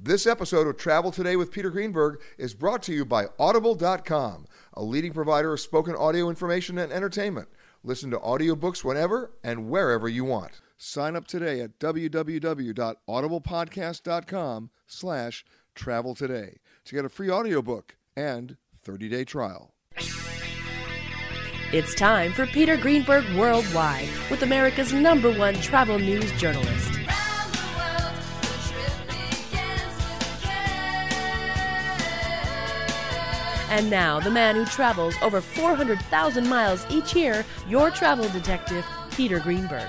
This episode of Travel Today with Peter Greenberg is brought to you by Audible.com, a leading provider of spoken audio information and entertainment. Listen to audiobooks whenever and wherever you want. Sign up today at www.audiblepodcast.com/travel today to get a free audiobook and 30-day trial. It's time for Peter Greenberg Worldwide with America's #1 travel news journalist. And now, the man who travels over 400,000 miles each year, your travel detective, Peter Greenberg.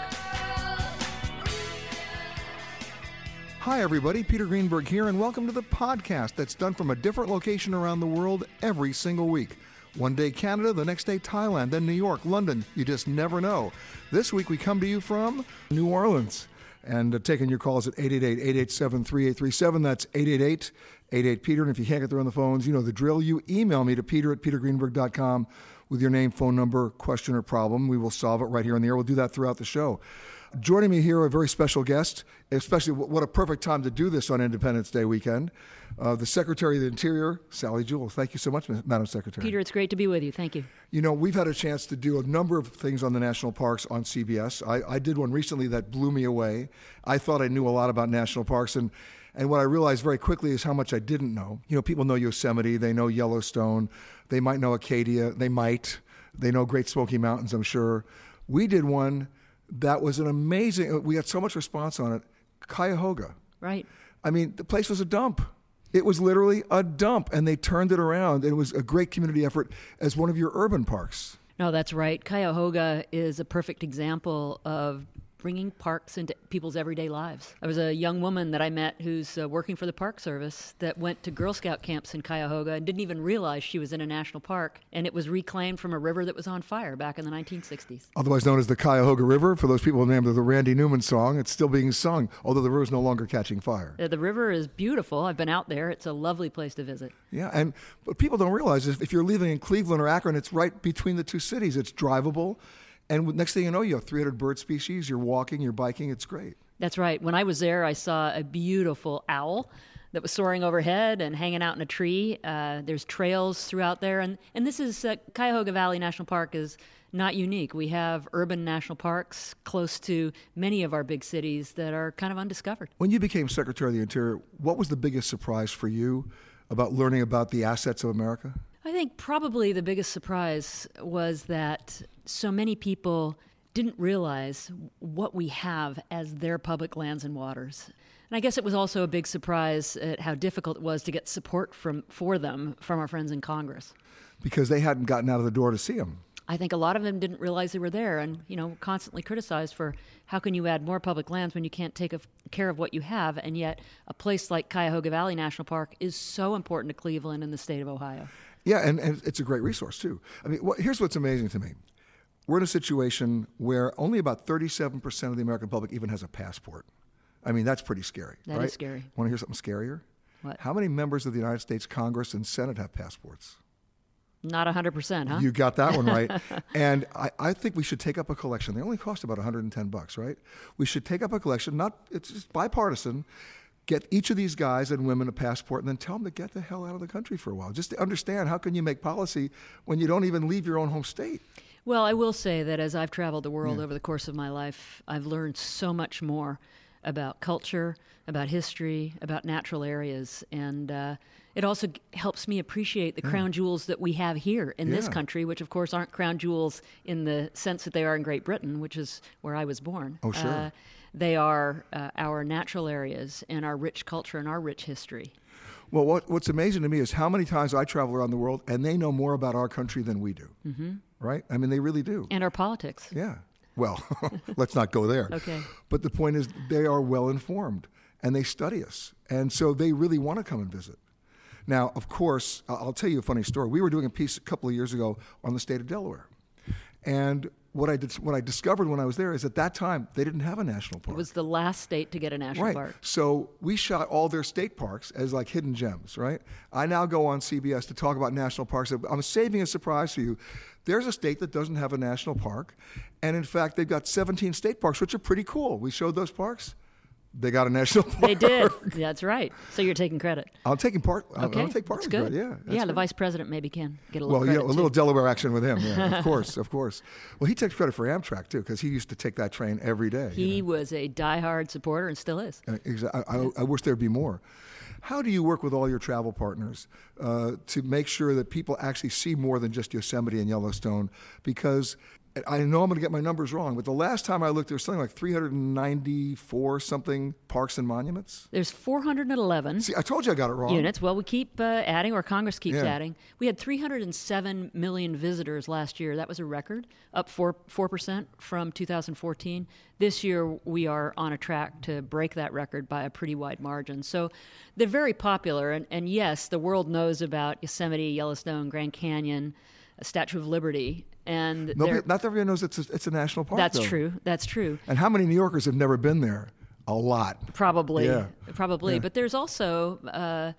Hi, everybody. Peter Greenberg here, and welcome to the podcast that's done from a different location around the world every single week. One day Canada, the next day Thailand, then New York, London. You just never know. This week we come to you from New Orleans. And taking your calls at 888-887-3837. That's 888-88-PETER. And if you can't get through on the phones, you know the drill. You email me to peter@petergreenberg.com with your name, phone number, question, or problem. We will solve it right here on the air. We'll do that throughout the show. Joining me here, a very special guest, especially what a perfect time to do this on Independence Day weekend, the Secretary of the Interior, Sally Jewell. Thank you so much, Madam Secretary. Peter, it's great to be with you. Thank you. You know, we've had a chance to do a number of things on the national parks on CBS. I did one recently that blew me away. I thought I knew a lot about national parks, and what I realized very quickly is how much I didn't know. You know, people know Yosemite, they know Yellowstone, they might know Acadia, they know Great Smoky Mountains, I'm sure. We did one that was an amazing, we had so much response on it, Cuyahoga. Right. I mean, the place was a dump. It was literally a dump, and they turned it around. It was a great community effort as one of your urban parks. No, that's right. Cuyahoga is a perfect example of bringing parks into people's everyday lives. I was a young woman that I met who's working for the Park Service that went to Girl Scout camps in Cuyahoga and didn't even realize she was in a national park, and it was reclaimed from a river that was on fire back in the 1960s. Otherwise known as the Cuyahoga River, for those people named the Randy Newman song. It's still being sung, although the river is no longer catching fire. The river is beautiful. I've been out there. It's a lovely place to visit. Yeah, but people don't realize if you're leaving in Cleveland or Akron, it's right between the two cities. It's drivable. And next thing you know, you have 300 bird species. You're walking, you're biking. It's great. That's right. When I was there, I saw a beautiful owl that was soaring overhead and hanging out in a tree. There's trails throughout there. And this is Cuyahoga Valley National Park is not unique. We have urban national parks close to many of our big cities that are kind of undiscovered. When you became Secretary of the Interior, what was the biggest surprise for you about learning about the assets of America? I think probably the biggest surprise was that so many people didn't realize what we have as their public lands and waters. And I guess it was also a big surprise at how difficult it was to get support for them from our friends in Congress. Because they hadn't gotten out of the door to see them. I think a lot of them didn't realize they were there and, constantly criticized for how can you add more public lands when you can't take care of what you have. And yet a place like Cuyahoga Valley National Park is so important to Cleveland and the state of Ohio. Yeah, and it's a great resource, too. I mean, here's what's amazing to me. We're in a situation where only about 37% of the American public even has a passport. I mean, that's pretty scary, right? That is scary. Want to hear something scarier? What? How many members of the United States Congress and Senate have passports? Not 100%, huh? You got that one right. And I think we should take up a collection. They only cost about $110, right? We should take up a collection, it's just bipartisan. Get each of these guys and women a passport and then tell them to get the hell out of the country for a while. Just to understand, how can you make policy when you don't even leave your own home state? Well, I will say that as I've traveled the world over the course of my life, I've learned so much more about culture, about history, about natural areas. And it also helps me appreciate the crown jewels that we have here in this country, which of course aren't crown jewels in the sense that they are in Great Britain, which is where I was born. Oh, sure. They are our natural areas and our rich culture and our rich history. Well, what's amazing to me is how many times I travel around the world and they know more about our country than we do, right? I mean, they really do. And our politics. Yeah. Well, let's not go there. Okay. But the point is they are well informed and they study us. And so they really want to come and visit. Now, of course, I'll tell you a funny story. We were doing a piece a couple of years ago on the state of Delaware. And what I discovered when I was there is at that time, they didn't have a national park. It was the last state to get a national park. So we shot all their state parks as like hidden gems, right? I now go on CBS to talk about national parks. I'm saving a surprise for you. There's a state that doesn't have a national park. And in fact, they've got 17 state parks, which are pretty cool. We showed those parks. they got a national park. They did. That's right. So you're taking credit. I'll take part. Okay. I'll take part That's of good. it. Yeah. Yeah, the good. vice president maybe can get a little credit. Well, a little Delaware action with him. Yeah, of course, of course. Well, he takes credit for Amtrak too, because he used to take that train every day. He was a diehard supporter and still is. I wish there'd be more. How do you work with all your travel partners to make sure that people actually see more than just Yosemite and Yellowstone? Because I know I'm going to get my numbers wrong, but the last time I looked, there was something like 394 something parks and monuments. There's 411. See, I told you I got it wrong. Units. Well, we keep adding, or Congress keeps adding. We had 307 million visitors last year. That was a record, up 4% from 2014. This year, we are on a track to break that record by a pretty wide margin. So they're very popular. And yes, the world knows about Yosemite, Yellowstone, Grand Canyon, Statue of Liberty. And not everyone knows it's a national park. That's though. true. That's true. And how many New Yorkers have never been there? A lot. Probably. Yeah. Probably. Yeah. But there's also,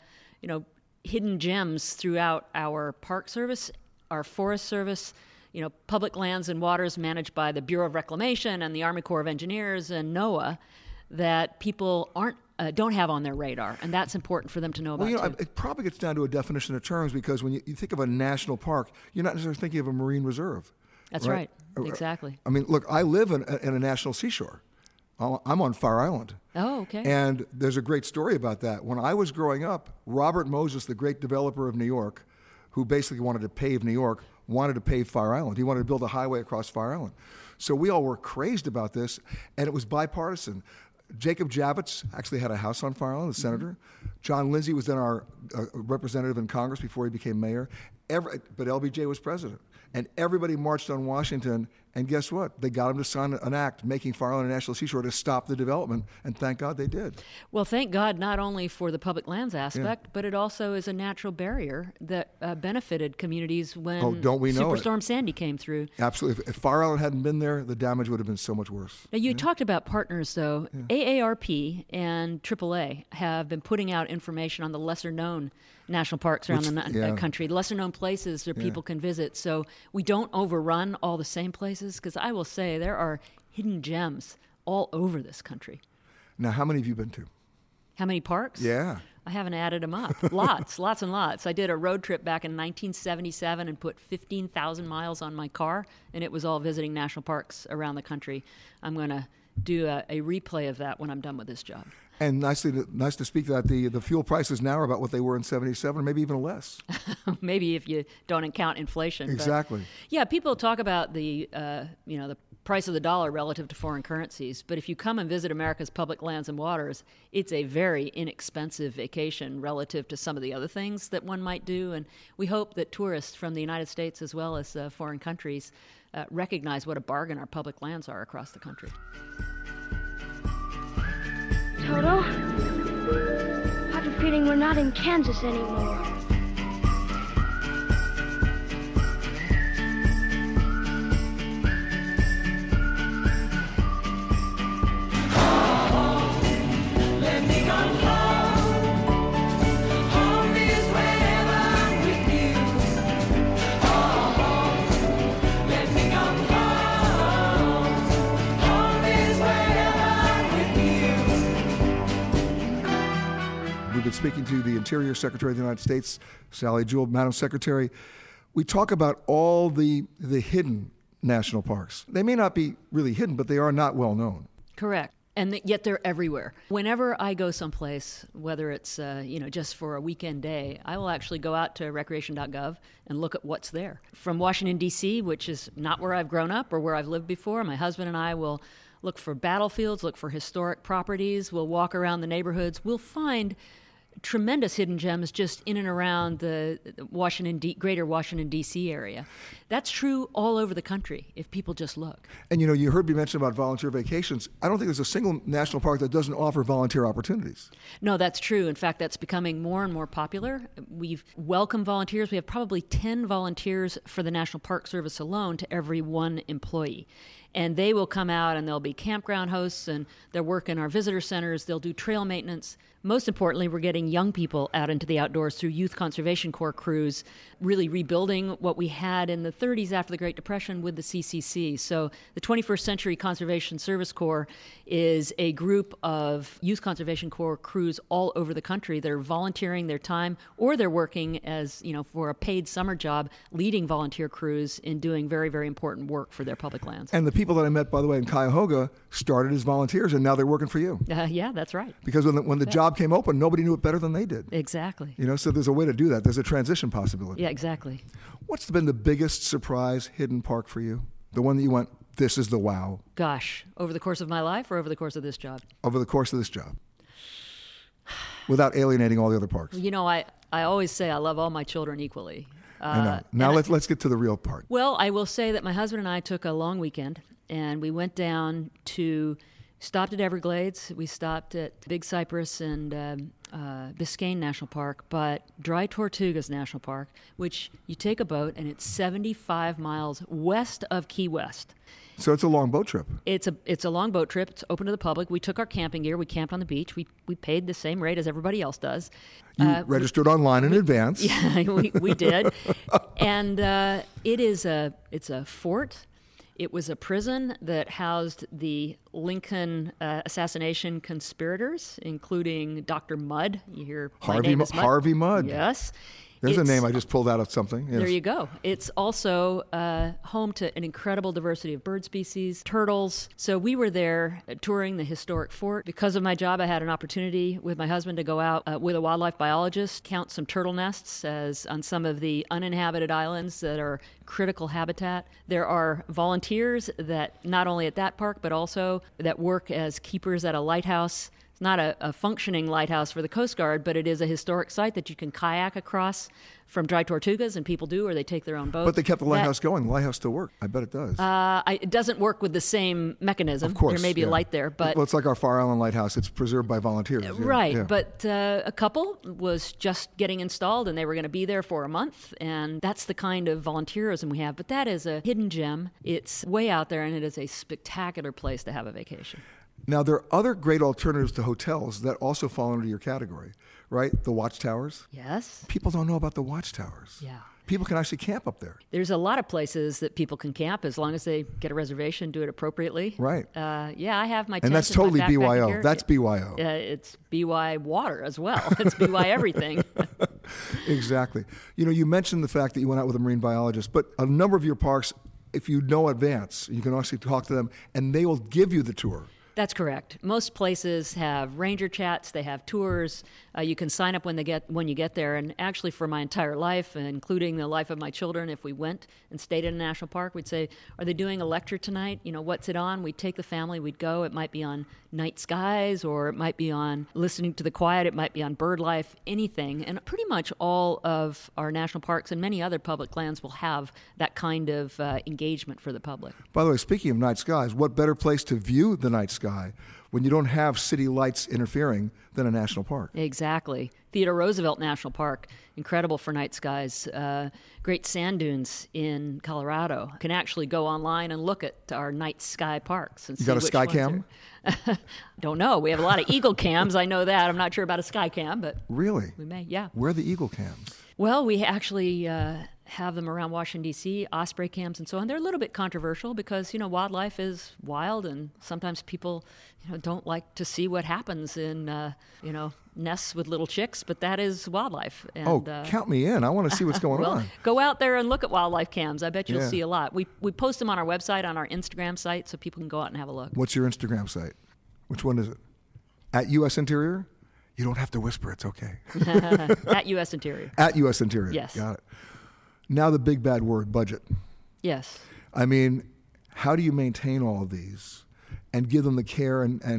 hidden gems throughout our Park Service, our Forest Service, public lands and waters managed by the Bureau of Reclamation and the Army Corps of Engineers and NOAA that people don't have on their radar, and that's important for them to know about. Well, it probably gets down to a definition of terms, because when you think of a national park, you're not necessarily thinking of a marine reserve. That's right. Exactly. I mean, look, I live in a national seashore. I'm on Fire Island. Oh, okay. And there's a great story about that. When I was growing up, Robert Moses, the great developer of New York, who basically wanted to pave New York, wanted to pave Fire Island. He wanted to build a highway across Fire Island. So we all were crazed about this, and it was bipartisan. Jacob Javits actually had a house on Fire Island, the senator. John Lindsay was then our representative in Congress before he became mayor. But LBJ was president. And everybody marched on Washington, and guess what? They got him to sign an act making Fire Island a national seashore to stop the development, and thank God they did. Well, thank God not only for the public lands aspect, but it also is a natural barrier that benefited communities when Superstorm Sandy came through. Absolutely. If Fire Island hadn't been there, the damage would have been so much worse. Now, you talked about partners, though. AARP and AAA have been putting out information on the lesser-known national parks around the country, lesser-known places that people can visit, so we don't overrun all the same places, because I will say there are hidden gems all over this country. Now, how many have you been to? How many parks? Yeah. I haven't added them up. Lots and lots. I did a road trip back in 1977 and put 15,000 miles on my car, and it was all visiting national parks around the country. I'm going to do a replay of that when I'm done with this job. And nice to speak that the fuel prices now are about what they were in 77, or maybe even less. Maybe if you don't count inflation. Exactly. But people talk about the price of the dollar relative to foreign currencies, but if you come and visit America's public lands and waters, it's a very inexpensive vacation relative to some of the other things that one might do. And we hope that tourists from the United States as well as foreign countries recognize what a bargain our public lands are across the country. Toto, I have a feeling we're not in Kansas anymore. We've been speaking to the Interior Secretary of the United States, Sally Jewell. Madam Secretary, we talk about all the hidden national parks. They may not be really hidden, but they are not well known. Correct. And yet they're everywhere. Whenever I go someplace, whether it's just for a weekend day, I will actually go out to recreation.gov and look at what's there. From Washington, D.C., which is not where I've grown up or where I've lived before, my husband and I will look for battlefields, look for historic properties. We'll walk around the neighborhoods. We'll find tremendous hidden gems just in and around the greater Washington, D.C. area. That's true all over the country if people just look. And you heard me mention about volunteer vacations. I don't think there's a single national park that doesn't offer volunteer opportunities. No, that's true. In fact, that's becoming more and more popular. We've welcomed volunteers. We have probably 10 volunteers for the National Park Service alone to every one employee. And they will come out and they'll be campground hosts, and they'll work in our visitor centers. They'll do trail maintenance. Most importantly, we're getting young people out into the outdoors through Youth Conservation Corps crews, really rebuilding what we had in the 30s after the Great Depression with the CCC. So the 21st Century Conservation Service Corps is a group of Youth Conservation Corps crews all over the country that are volunteering their time, or they're working as, for a paid summer job, leading volunteer crews in doing very, very important work for their public lands. And the people that I met, by the way, in Cuyahoga started as volunteers, and now they're working for you. Yeah, that's right. Because when the job came open, nobody knew it better than they did. Exactly. So there's a way to do that. There's a transition possibility. Yeah, exactly. What's been the biggest surprise hidden park for you? The one that you went, this is the wow. Gosh, over the course of my life or over the course of this job? Over the course of this job. Without alienating all the other parks. I always say I love all my children equally. I know. Now let's get to the real part. Well, I will say that my husband and I took a long weekend, and we went down stopped at Everglades, we stopped at Big Cypress and Biscayne National Park, but Dry Tortugas National Park, which you take a boat and it's 75 miles west of Key West. So it's a long boat trip. It's a long boat trip. It's open to the public. We took our camping gear. We camped on the beach. We paid the same rate as everybody else does. You registered online in advance. Yeah, we did. And it's a fort. It was a prison that housed the Lincoln assassination conspirators, including Dr. Mudd. You hear my name is Mudd. Harvey Mudd. Yes. There's a name I just pulled out of something. Yes. There you go. It's also home to an incredible diversity of bird species, turtles. So we were there touring the historic fort. Because of my job, I had an opportunity with my husband to go out with a wildlife biologist, count some turtle nests on some of the uninhabited islands that are critical habitat. There are volunteers that not only at that park, but also that work as keepers at a lighthouse. It's not a functioning lighthouse for the Coast Guard, but it is a historic site that you can kayak across from Dry Tortugas, and people do, or they take their own boat. But they kept the lighthouse going. The lighthouse still works. I bet it does. It doesn't work with the same mechanism. Of course. There may be a light there, but... Well, it's like our Far Island Lighthouse. It's preserved by volunteers. Right, yeah. But a couple was just getting installed, and they were going to be there for a month, and that's the kind of volunteerism we have. But that is a hidden gem. It's way out there, and it is a spectacular place to have a vacation. Now, there are other great alternatives to hotels that also fall under your category, right? The watchtowers. Yes. People don't know about the watchtowers. Yeah. People can actually camp up there. There's a lot of places that people can camp as long as they get a reservation, do it appropriately. Right. Yeah, I have my tent. And that's totally BYO. That's BYO. It's BY water as well. It's BY everything. Exactly. You mentioned the fact that you went out with a marine biologist, but a number of your parks, if you know advance, you can actually talk to them, and they will give you the tour. That's correct. Most places have ranger chats. They have tours. You can sign up when you get there. And actually, for my entire life, including the life of my children, if we went and stayed in a national park, we'd say, "Are they doing a lecture tonight? What's it on?" We'd take the family. We'd go. It might be on night skies, or it might be on listening to the quiet. It might be on bird life. Anything. And pretty much all of our national parks and many other public lands will have that kind of engagement for the public. By the way, speaking of night skies, what better place to view the night sky when you don't have city lights interfering than a national park? Exactly. Theodore Roosevelt National Park, incredible for night skies. Great sand dunes in Colorado. You can actually go online and look at our night sky parks. And you got a sky cam? Don't know. We have a lot of eagle cams. I know that. I'm not sure about a sky cam, but really, we may. Yeah. Where are the eagle cams? Well, we actually have them around Washington, D.C., osprey cams and so on. They're a little bit controversial because, wildlife is wild, and sometimes people, don't like to see what happens in, nests with little chicks, but that is wildlife. And, count me in. I want to see what's going on. Go out there and look at wildlife cams. I bet you'll see a lot. We post them on our website, on our Instagram site, so people can go out and have a look. What's your Instagram site? Which one is it? At U.S. Interior? You don't have to whisper. It's okay. At U.S. Interior. At U.S. Interior. Yes. Got it. Now the big bad word, budget. Yes. I mean, how do you maintain all of these and give them the care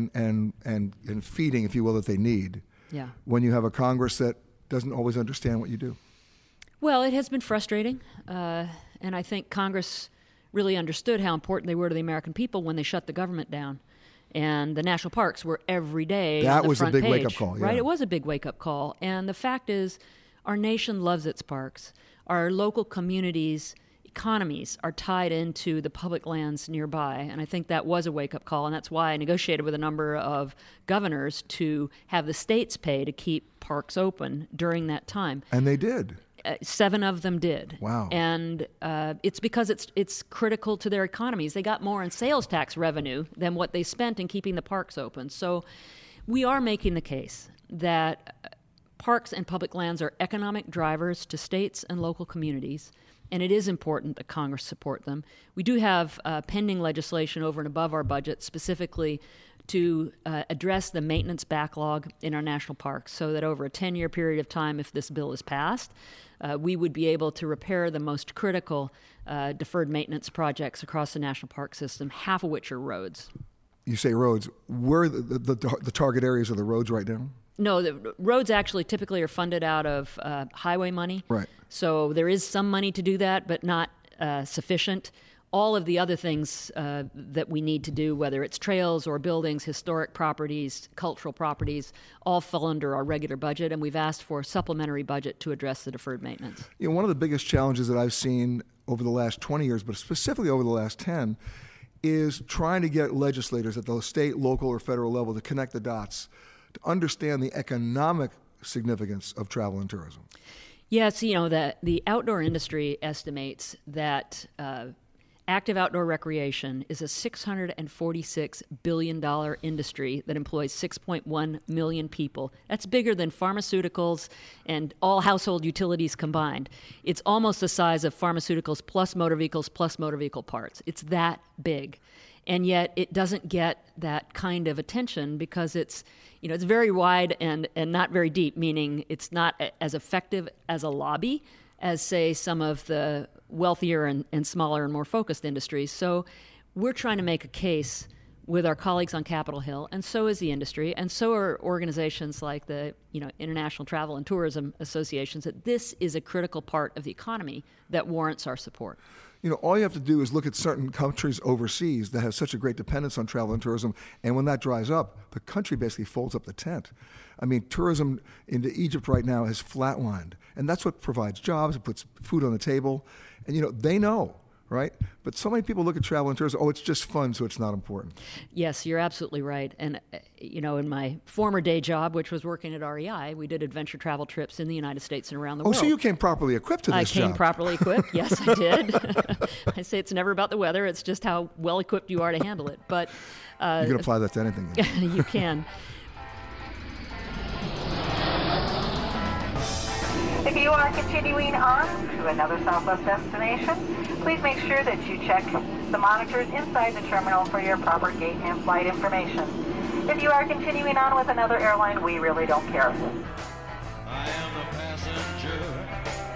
and feeding, if you will, that they need when you have a Congress that doesn't always understand what you do? Well, it has been frustrating. And I think Congress really understood how important they were to the American people when they shut the government down. And the national parks were every day that on the was front a big page, wake-up call. Right? It was a big wake-up call. And the fact is, our nation loves its parks. Our local communities economies are tied into the public lands nearby. And I think that was a wake-up call, and that's why I negotiated with a number of governors to have the states pay to keep parks open during that time. And they did. 7 of them did. Wow. And it's because it's critical to their economies. They got more in sales tax revenue than what they spent in keeping the parks open. So we are making the case that parks and public lands are economic drivers to states and local communities, and it is important that Congress support them. We do have pending legislation over and above our budget specifically to address the maintenance backlog in our national parks, so that over a 10-year period of time, if this bill is passed, we would be able to repair the most critical deferred maintenance projects across the national park system, half of which are roads. You say roads. Where are the target areas of the roads right now? No, the roads actually typically are funded out of highway money. Right. So there is some money to do that, but not sufficient. All of the other things that we need to do, whether it's trails or buildings, historic properties, cultural properties, all fall under our regular budget, and we've asked for a supplementary budget to address the deferred maintenance. You know, one of the biggest challenges that I've seen over the last 20 years, but specifically over the last 10, is trying to get legislators at the state, local, or federal level to connect the dots, to understand the economic significance of travel and tourism. Yes, you know, the outdoor industry estimates that active outdoor recreation is a $646 billion industry that employs 6.1 million people. That's bigger than pharmaceuticals and all household utilities combined. It's almost the size of pharmaceuticals plus motor vehicle parts. It's that big. And yet it doesn't get that kind of attention because it's very wide and not very deep, meaning it's not as effective as a lobby as, say, some of the wealthier and smaller and more focused industries. So we're trying to make a case with our colleagues on Capitol Hill, and so is the industry, and so are organizations like the International Travel and Tourism Associations, that this is a critical part of the economy that warrants our support. All you have to do is look at certain countries overseas that have such a great dependence on travel and tourism, and when that dries up, the country basically folds up the tent. I mean, tourism into Egypt right now has flatlined, and that's what provides jobs, it puts food on the table, and they know, right? But so many people look at travel and tourism, it's just fun, so it's not important. Yes, you're absolutely right. And, in my former day job, which was working at REI, we did adventure travel trips in the United States and around the world. Oh, so you came properly equipped to this job. I came properly equipped, yes, I did. I say it's never about the weather, it's just how well equipped you are to handle it. But you can apply that to anything. You can. If you are continuing on to another Southwest destination, please make sure that you check the monitors inside the terminal for your proper gate and flight information. If you are continuing on with another airline, we really don't care. I am the passenger.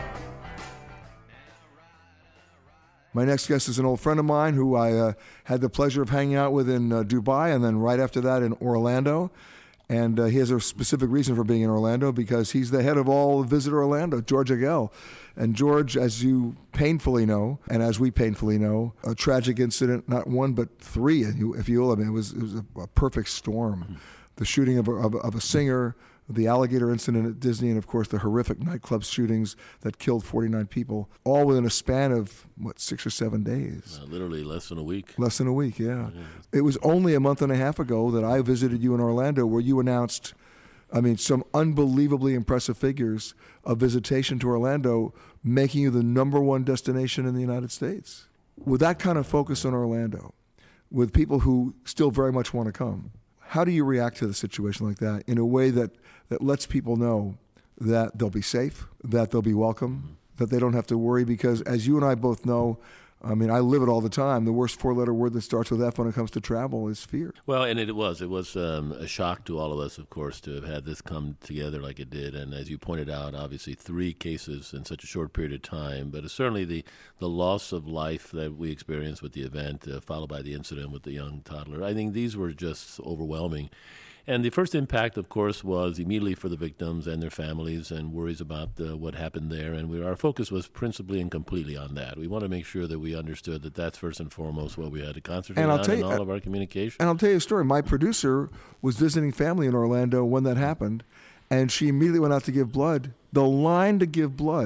My next guest is an old friend of mine who I had the pleasure of hanging out with in Dubai, and then right after that in Orlando. And he has a specific reason for being in Orlando, because he's the head of all Visit Orlando, George Agell. And George, as you painfully know, and as we painfully know, a tragic incident, not one but 3, if you will. I mean, it was a perfect storm. The shooting of a singer, the alligator incident at Disney, and of course the horrific nightclub shootings that killed 49 people, all within a span of, 6 or 7 days? Literally less than a week. Less than a week, yeah. It was only a month and a half ago that I visited you in Orlando, where you announced, some unbelievably impressive figures of visitation to Orlando, making you the #1 destination in the United States. With that kind of focus on Orlando, with people who still very much want to come, how do you react to the situation like that in a way that lets people know that they'll be safe, that they'll be welcome, that they don't have to worry? Because as you and I both know, I live it all the time. The worst 4-letter word that starts with F when it comes to travel is fear. Well, and it was a shock to all of us, of course, to have had this come together like it did. And as you pointed out, obviously 3 cases in such a short period of time. But certainly the loss of life that we experienced with the event, followed by the incident with the young toddler, I think these were just overwhelming. And the first impact, of course, was immediately for the victims and their families, and worries about what happened there. And our focus was principally and completely on that. We want to make sure that we understood that that's first and foremost what we had to concentrate on in all of our communication. And I'll tell you a story. My producer was visiting family in Orlando when that happened, and she immediately went out to give blood. The line to give blood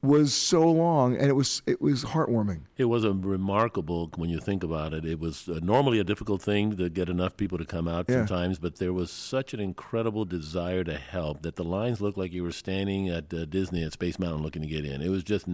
was so long, and it was heartwarming. It was a remarkable, when you think about it. It was normally a difficult thing to get enough people to come out sometimes, but there was such an incredible desire to help that the lines looked like you were standing at Disney at Space Mountain looking to get in. It was just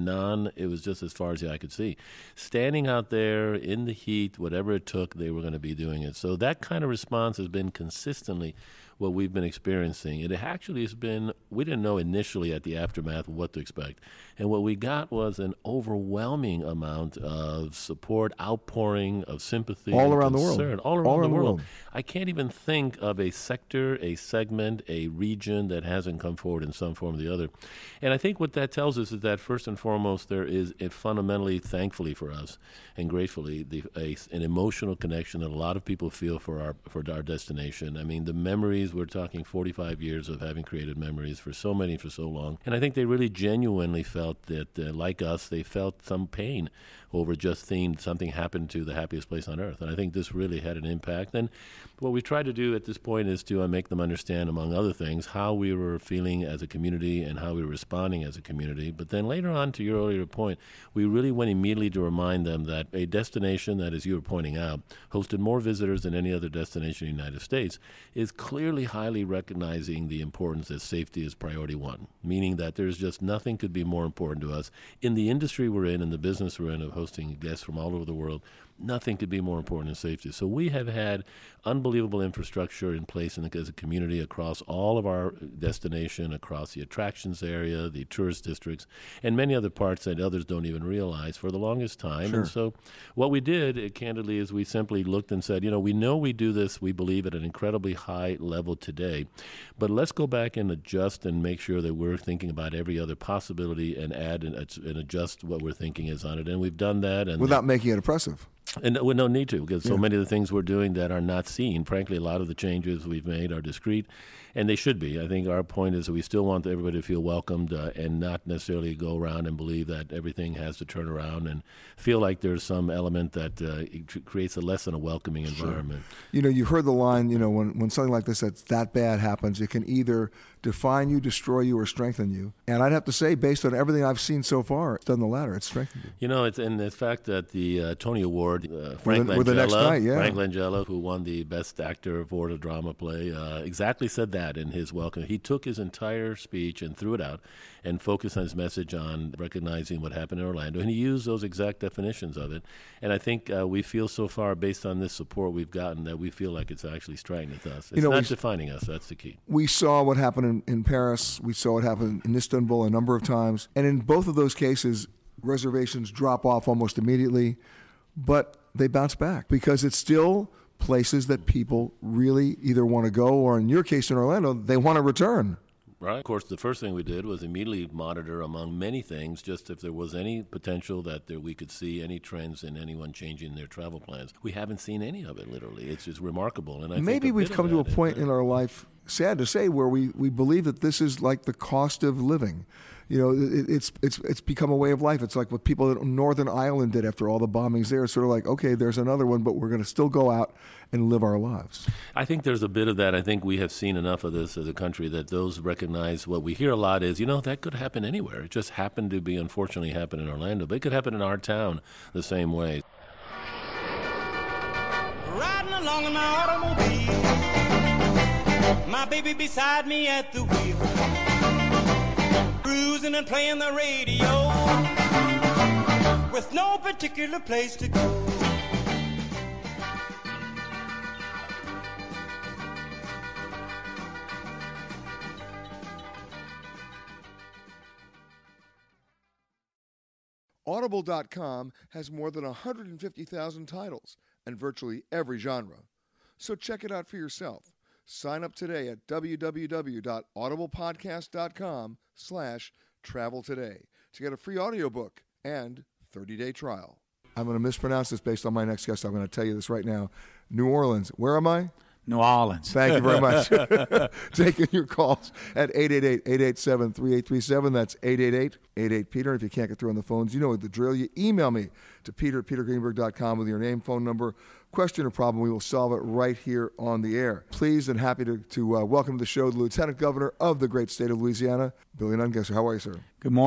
as far as the eye could see. Standing out there in the heat, whatever it took, they were going to be doing it. So that kind of response has been consistently what we've been experiencing. It actually has been, we didn't know initially at the aftermath what to expect. And what we got was an overwhelming amount of support, outpouring of sympathy. All around the world. All around the world. I can't even think of a sector, a segment, a region that hasn't come forward in some form or the other. And I think what that tells us is that first and foremost, there is fundamentally, thankfully for us, and gratefully, an emotional connection that a lot of people feel for our destination. I mean, the memories, we're talking 45 years of having created memories for so many for so long. And I think they really genuinely felt that, like us, they felt some pain over just something happened to the happiest place on earth. And I think this really had an impact. And what we tried to do at this point is to make them understand, among other things, how we were feeling as a community and how we were responding as a community. But then later on, to your earlier point, we really went immediately to remind them that a destination that, as you were pointing out, hosted more visitors than any other destination in the United States is clearly highly recognizing the importance that safety is priority one, meaning that there's just nothing could be more important to us in the industry we're in the business we're in of hosting guests from all over the world. Nothing could be more important than safety. So we have had unbelievable infrastructure in place as a community across all of our destination, across the attractions area, the tourist districts, and many other parts that others don't even realize for the longest time. Sure. And so what we did, candidly, is we simply looked and said, we know we do this, we believe, at an incredibly high level today, but let's go back and adjust and make sure that we're thinking about every other possibility and add and adjust what we're thinking is on it. And we've done that. And without making it oppressive. And we don't need to, because so many of the things we're doing that are not seen, frankly, a lot of the changes we've made are discreet, and they should be. I think our point is that we still want everybody to feel welcomed and not necessarily go around and believe that everything has to turn around and feel like there's some element that creates a less than a welcoming environment. Sure. You've heard the line, when something like this that's that bad happens, it can either define you, destroy you, or strengthen you. And I'd have to say, based on everything I've seen so far, it's done the latter. It's strengthened you. It's in the fact that the Tony Award, Frank Langella, who won the Best Actor for a Drama Play, exactly said that in his welcome. He took his entire speech and threw it out and focused on his message on recognizing what happened in Orlando. And he used those exact definitions of it. And I think we feel so far, based on this support we've gotten, that we feel like it's actually strengthened us. It's not defining us. That's the key. We saw what happened in Paris. We saw what happened in Istanbul a number of times. And in both of those cases, reservations drop off almost immediately, but they bounce back because it's still places that people really either want to go, or in your case in Orlando, they want to return. Right. Of course, the first thing we did was immediately monitor, among many things, just if there was any potential that we could see any trends in anyone changing their travel plans. We haven't seen any of it, literally. It's just remarkable. And I maybe think we've come to a point in our life, sad to say, where we believe that this is like the cost of living. It's become a way of life. It's like what people in Northern Ireland did after all the bombings there. It's sort of like, okay, there's another one, but we're going to still go out and live our lives. I think there's a bit of that. I think we have seen enough of this as a country that those recognize what we hear a lot is, that could happen anywhere. It just happened to be, unfortunately, happen in Orlando, but it could happen in our town the same way. Riding along in my automobile, my baby beside me at the wheel, cruising and playing the radio with no particular place to go. Audible.com has more than 150,000 titles and virtually every genre. So check it out for yourself. Sign up today at www.audiblepodcast.com/travel today to get a free audiobook and 30-day trial. I'm going to mispronounce this based on my next guest. I'm going to tell you this right now. New Orleans. Where am I? New Orleans. Thank you very much. Taking your calls at 888-887-3837. That's 888-88-PETER. If you can't get through on the phones, you know the drill. You email me to peter@petergreenberg.com with your name, phone number, question, or problem. We will solve it right here on the air. Pleased and happy to welcome to the show the Lieutenant Governor of the great state of Louisiana, Billy Nungesser. How are you, sir? Good morning.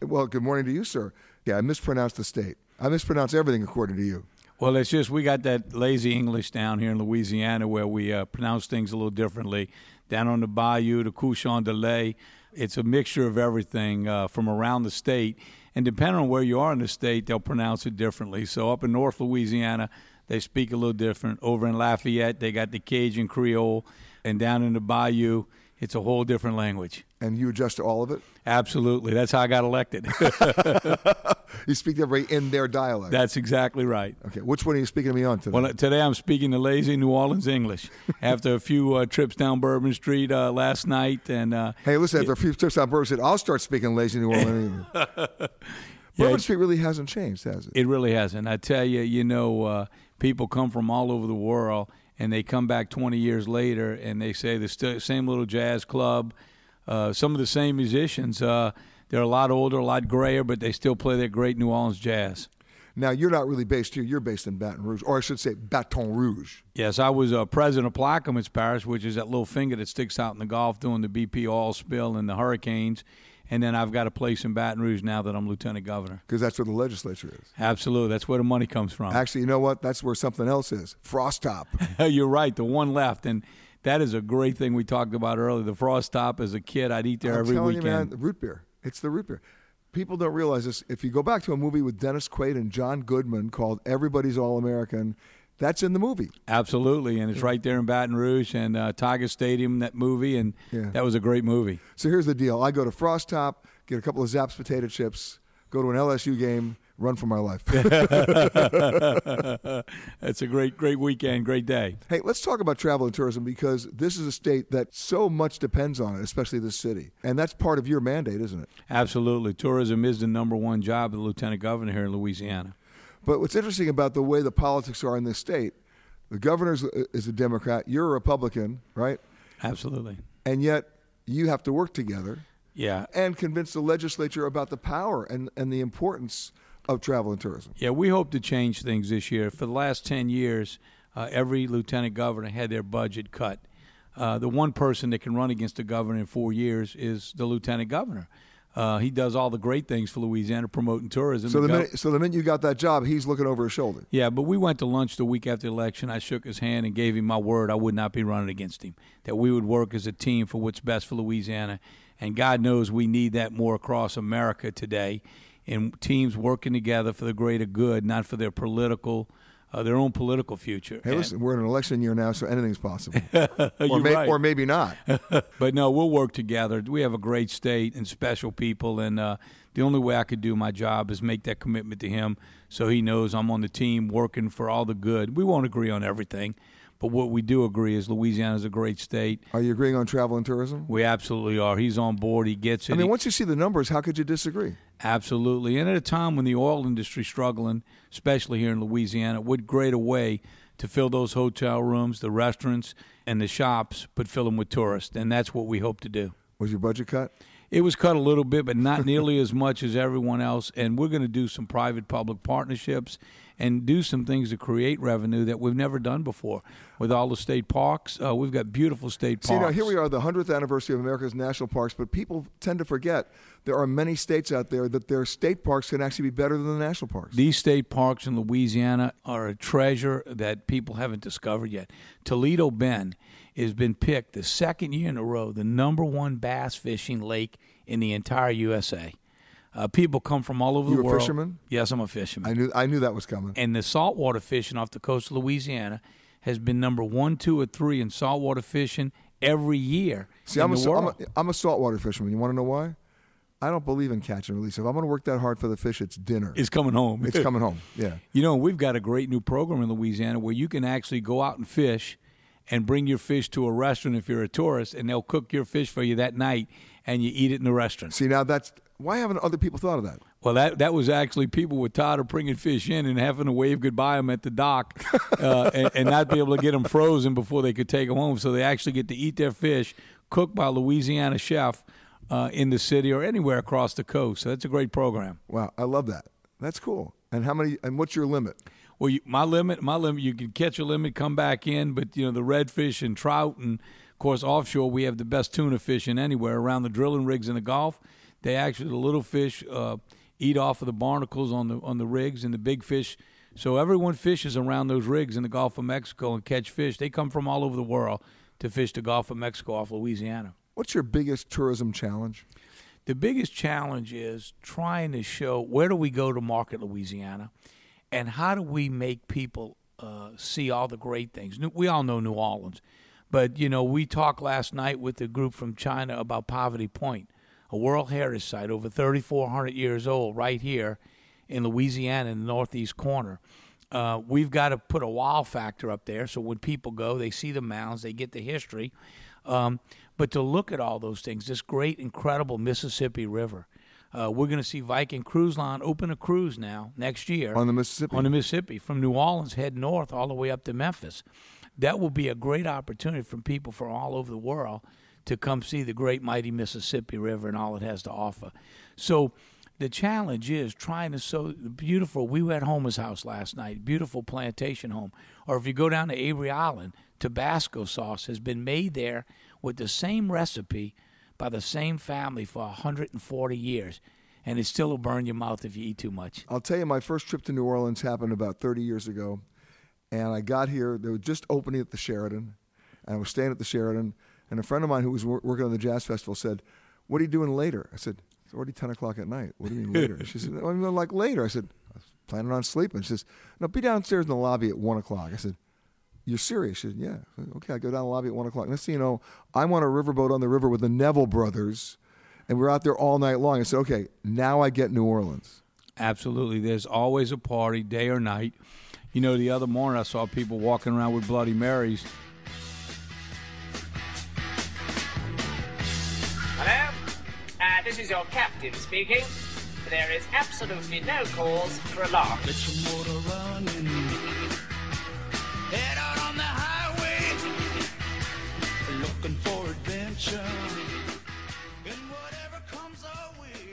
Well, good morning to you, sir. Yeah, I mispronounced the state. I mispronounce everything according to you. Well, it's just we got that lazy English down here in Louisiana where we pronounce things a little differently. Down on the bayou, the Couchon de Lait, it's a mixture of everything from around the state. And depending on where you are in the state, they'll pronounce it differently. So up in North Louisiana, they speak a little different. Over in Lafayette, they got the Cajun Creole. And down in the bayou, it's a whole different language. And you adjust to all of it? Absolutely. That's how I got elected. You speak to everybody in their dialect. That's exactly right. Okay. Which one are you speaking to me on today? Well, today I'm speaking the lazy New Orleans English. After a few trips down Bourbon Street last night. And hey, listen, after a few trips down Bourbon Street, I'll start speaking lazy New Orleans. Bourbon Street really hasn't changed, has it? It really hasn't. I tell you, people come from all over the world, and they come back 20 years later, and they say the same little jazz club, some of the same musicians. They're a lot older, a lot grayer, but they still play that great New Orleans jazz. Now, you're not really based here. You're based in Baton Rouge, or I should say Baton Rouge. Yes, I was president of Plaquemines Parish, which is that little finger that sticks out in the Gulf during the BP oil spill and the hurricanes. And then I've got a place in Baton Rouge now that I'm lieutenant governor. Because that's where the legislature is. Absolutely. That's where the money comes from. Actually, you know what? That's where something else is. Frost Top. You're right. The one left. And that is a great thing we talked about earlier. The Frost Top, as a kid, I'd eat there every weekend. You, man, the root beer. It's the root beer. People don't realize this. If you go back to a movie with Dennis Quaid and John Goodman called Everybody's All-American, that's in the movie. Absolutely, and it's right there in Baton Rouge and Tiger Stadium, that movie, and that was a great movie. So here's the deal. I go to Frost Top, get a couple of Zapp's potato chips, go to an LSU game, run for my life. That's a great weekend, great day. Hey, let's talk about travel and tourism because this is a state that so much depends on it, especially this city. And that's part of your mandate, isn't it? Absolutely. Tourism is the number one job of the lieutenant governor here in Louisiana. But what's interesting about the way the politics are in this state, the governor is a Democrat, you're a Republican, right? Absolutely. And yet you have to work together. Yeah. And convince the legislature about the power and the importance of travel and tourism. Yeah, we hope to change things this year. For the last 10 years, every lieutenant governor had their budget cut. The one person that can run against the governor in 4 years is the lieutenant governor. He does all the great things for Louisiana, promoting tourism. So the minute you got that job, he's looking over his shoulder. Yeah, but we went to lunch the week after the election. I shook his hand and gave him my word I would not be running against him, that we would work as a team for what's best for Louisiana. And God knows we need that more across America today, in teams working together for the greater good, not for their own political future. Hey, listen, we're in an election year now, so anything's possible. Or maybe not. But no, we'll work together. We have a great state and special people, and the only way I could do my job is make that commitment to him so he knows I'm on the team working for all the good. We won't agree on everything, but what we do agree is Louisiana is a great state. Are you agreeing on travel and tourism? We absolutely are. He's on board. He gets it. I mean, once you see the numbers, how could you disagree? Absolutely. And at a time when the oil industry is struggling, especially here in Louisiana, what greater way to fill those hotel rooms, the restaurants, and the shops, but fill them with tourists. And that's what we hope to do. Was your budget cut? It was cut a little bit, but not nearly as much as everyone else. And we're going to do some private-public partnerships and do some things to create revenue that we've never done before. With all the state parks, we've got beautiful state parks. See, now here we are, the 100th anniversary of America's national parks, but people tend to forget there are many states out there that their state parks can actually be better than the national parks. These state parks in Louisiana are a treasure that people haven't discovered yet. Toledo Bend has been picked the second year in a row the #1 bass fishing lake in the entire USA. People come from all over the world. You a fisherman? Yes, I'm a fisherman. I knew that was coming. And the saltwater fishing off the coast of Louisiana has been number 1, 2, or 3 in saltwater fishing every year. See, I'm a saltwater fisherman. You want to know why? I don't believe in catch and release. If I'm going to work that hard for the fish, it's dinner. It's coming home. It's coming home, yeah. You know, we've got a great new program in Louisiana where you can actually go out and fish and bring your fish to a restaurant if you're a tourist, and they'll cook your fish for you that night, and you eat it in the restaurant. See, now why haven't other people thought of that? Well, that was actually people were tired of bringing fish in and having to wave goodbye them at the dock and not be able to get them frozen before they could take them home. So they actually get to eat their fish cooked by a Louisiana chef in the city or anywhere across the coast. So that's a great program. Wow, I love that. That's cool. And how many? And what's your limit? Well, my limit, you can catch a limit, come back in, but the redfish and trout, and of course offshore we have the best tuna fishing anywhere around the drilling rigs in the Gulf. They actually, the little fish eat off of the barnacles on the rigs, and the big fish. So everyone fishes around those rigs in the Gulf of Mexico and catch fish. They come from all over the world to fish the Gulf of Mexico off Louisiana. What's your biggest tourism challenge? The biggest challenge is trying to show where do we go to market Louisiana, and how do we make people see all the great things. We all know New Orleans, but, we talked last night with the group from China about Poverty Point, a World Heritage Site over 3,400 years old right here in Louisiana in the northeast corner. We've got to put a wow factor up there so when people go, they see the mounds, they get the history. But to look at all those things, this great, incredible Mississippi River. We're going to see Viking Cruise Line open a cruise now next year. On the Mississippi? From New Orleans, head north all the way up to Memphis. That will be a great opportunity for people from all over the world to come see the great, mighty Mississippi River and all it has to offer. So the challenge is trying to show the beautiful. We were at Homer's house last night, beautiful plantation home. Or if you go down to Avery Island, Tabasco sauce has been made there with the same recipe by the same family for 140 years, and it still will burn your mouth if you eat too much. I'll tell you, my first trip to New Orleans happened about 30 years ago, and I got here. They were just opening at the Sheraton, and I was staying at the Sheraton, and a friend of mine who was working on the Jazz Festival said, "What are you doing later?" I said, "It's already 10 o'clock at night. What do you mean later?" She said, "I mean, like later." I said, "I was planning on sleeping." She says, "No, be downstairs in the lobby at 1 o'clock. I said, "You're serious?" She said, "Yeah." I said, "Okay, I go down the lobby at 1 o'clock. Next thing you know, I'm on a riverboat on the river with the Neville brothers, and we're out there all night long. I said, "Okay, now I get New Orleans." Absolutely. There's always a party, day or night. The other morning I saw people walking around with Bloody Marys. Hello? This is your captain speaking. There is absolutely no cause for alarm. Get your motor running. Head out on the highway, looking for adventure, and whatever comes our way.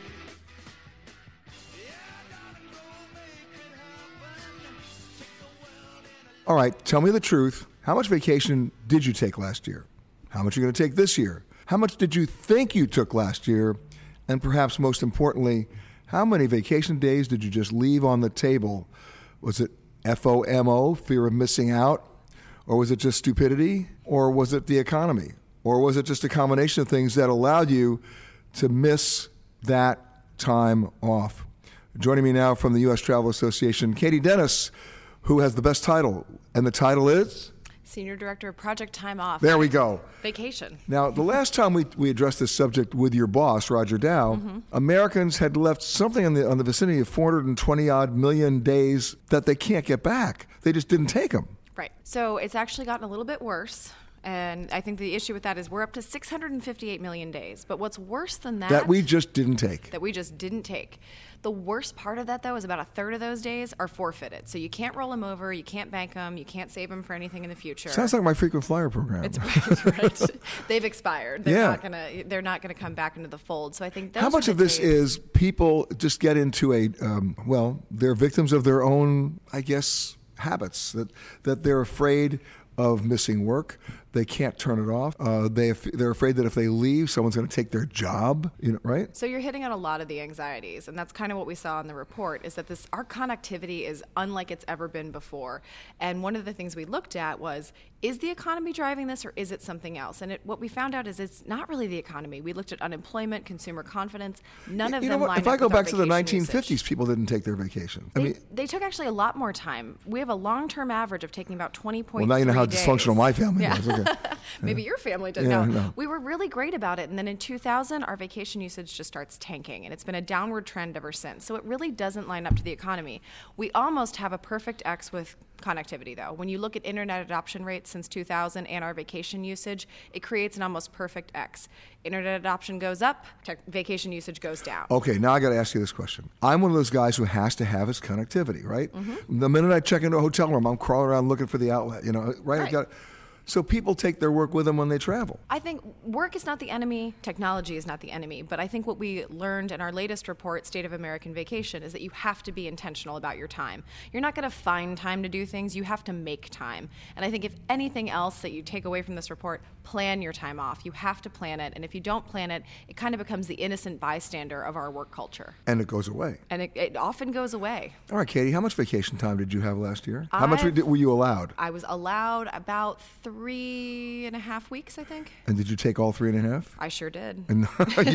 Yeah, gotta go make it happen. Take the world in a... All right, tell me the truth. How much vacation did you take last year? How much are you going to take this year? How much did you think you took last year? And perhaps most importantly, how many vacation days did you just leave on the table? Was it FOMO, fear of missing out? Or was it just stupidity? Or was it the economy? Or was it just a combination of things that allowed you to miss that time off? Joining me now from the U.S. Travel Association, Katie Dennis, who has the best title. And the title is? Senior Director of Project Time Off. There we go. Vacation. Now, the last time we addressed this subject with your boss, Roger Dow, Americans had left something on the vicinity of 420-odd million days that they can't get back. They just didn't take them. Right. So it's actually gotten a little bit worse. And I think the issue with that is we're up to 658 million days. But what's worse than that... That we just didn't take. The worst part of that, though, is about a third of those days are forfeited. So you can't roll them over, you can't bank them, you can't save them for anything in the future. Sounds like my frequent flyer program. It's right. They've expired. They're not gonna come back into the fold. So I think those How much of this is people just get into they're victims of their own, I guess, habits, that they're afraid of missing work. They can't turn it off. They're afraid that if they leave, someone's going to take their job, right? So you're hitting on a lot of the anxieties, and that's kind of what we saw in the report, is that our connectivity is unlike it's ever been before. And one of the things we looked at was, is the economy driving this, or is it something else? And what we found out is it's not really the economy. We looked at unemployment, consumer confidence. None of them line up. If I go back to the 1950s, usage. People didn't take their vacation. They took actually a lot more time. We have a long-term average of taking about 20.3 days. Well, now you know how dysfunctional my family was. Okay. Maybe your family did. No. We were really great about it. And then in 2000, our vacation usage just starts tanking. And it's been a downward trend ever since. So it really doesn't line up to the economy. We almost have a perfect X with connectivity, though. When you look at internet adoption rates since 2000 and our vacation usage, it creates an almost perfect X. Internet adoption goes up, vacation usage goes down. Okay, now I got to ask you this question. I'm one of those guys who has to have his connectivity, right? Mm-hmm. The minute I check into a hotel room, I'm crawling around looking for the outlet, right? So people take their work with them when they travel. I think work is not the enemy, technology is not the enemy, but I think what we learned in our latest report, State of American Vacation, is that you have to be intentional about your time. You're not going to find time to do things, you have to make time. And I think if anything else that you take away from this report, plan your time off. You have to plan it, and if you don't plan it, it kind of becomes the innocent bystander of our work culture. And it goes away. And it often goes away. All right, Katie, how much vacation time did you have last year? How much were you allowed? I was allowed about 3.5 weeks, I think. And did you take all 3.5? I sure did. And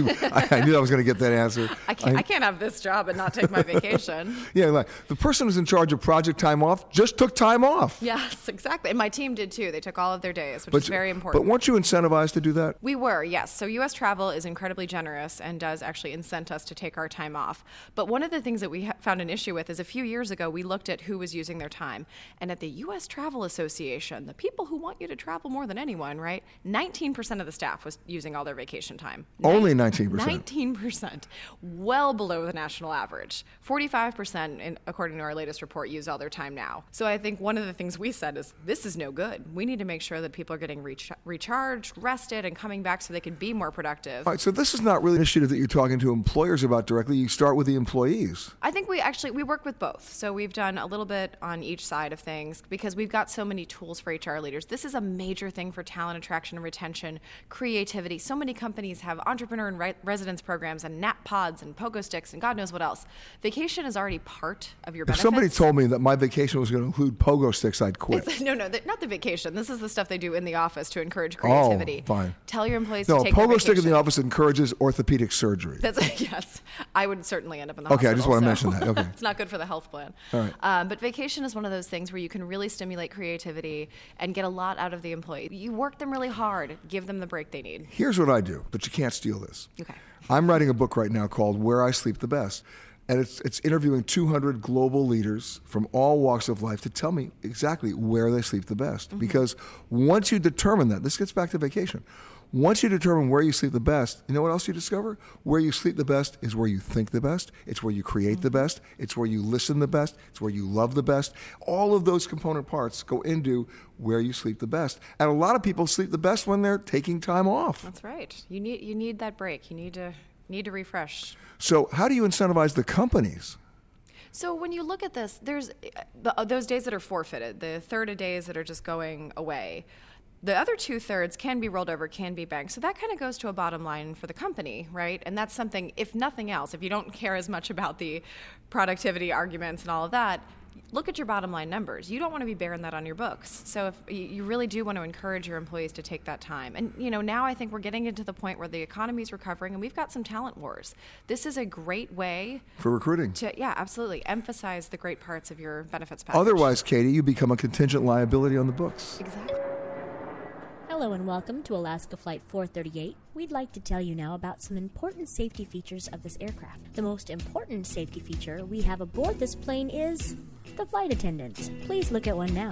I knew I was going to get that answer. I can't have this job and not take my vacation. Yeah, like the person who's in charge of project time off just took time off. Yes, exactly. And my team did too. They took all of their days, which is very important. But weren't you incentivized to do that? We were, yes. So U.S. Travel is incredibly generous and does actually incent us to take our time off. But one of the things that we found an issue with is a few years ago, we looked at who was using their time. And at the U.S. Travel Association, the people who want you to travel more than anyone, right? 19% of the staff was using all their vacation time. Only 19%? 19%. Well below the national average. 45%, according to our latest report, use all their time now. So I think one of the things we said is, this is no good. We need to make sure that people are getting recharged, rested, and coming back so they can be more productive. All right, so this is not really an initiative that you're talking to employers about directly. You start with the employees. I think we work with both. So we've done a little bit on each side of things because we've got so many tools for HR leaders. This is a major thing for talent attraction and retention, creativity. So many companies have entrepreneur and residence programs and nap pods and pogo sticks and God knows what else. Vacation is already part of your benefits. If somebody told me that my vacation was going to include pogo sticks, I'd quit. No, not the vacation. This is the stuff they do in the office to encourage creativity. Oh, fine. Tell your employees to take No, a pogo vacation. stick in the office encourages orthopedic surgery. Yes. I would certainly end up in the hospital. Okay, I just want to mention that. Okay. It's not good for the health plan. All right. But vacation is one of those things where you can really stimulate creativity and get a lot out of the employee. You work them really hard. Give them the break they need. Here's what I do, but you can't steal this. Okay. I'm writing a book right now called Where I Sleep the Best. And it's interviewing 200 global leaders from all walks of life to tell me exactly where they sleep the best. Mm-hmm. Because once you determine that, this gets back to vacation. Once you determine where you sleep the best, you know what else you discover? Where you sleep the best is where you think the best. It's where you create the best. It's where you listen the best. It's where you love the best. All of those component parts go into where you sleep the best. And a lot of people sleep the best when they're taking time off. That's right. You need that break. You need to refresh. So how do you incentivize the companies? So when you look at this, there's those days that are forfeited, the third of days that are just going away. The other 2/3 can be rolled over, can be banked. So that kind of goes to a bottom line for the company, right? And that's something, if nothing else, if you don't care as much about the productivity arguments and all of that, look at your bottom line numbers. You don't want to be bearing that on your books. So if you really do want to encourage your employees to take that time. And now I think we're getting into the point where the economy is recovering and we've got some talent wars. This is a great way for recruiting. Yeah, absolutely. Emphasize the great parts of your benefits package. Otherwise, Katie, you become a contingent liability on the books. Exactly. Hello and welcome to Alaska Flight 438. We'd like to tell you now about some important safety features of this aircraft. The most important safety feature we have aboard this plane is the flight attendants. Please look at one now.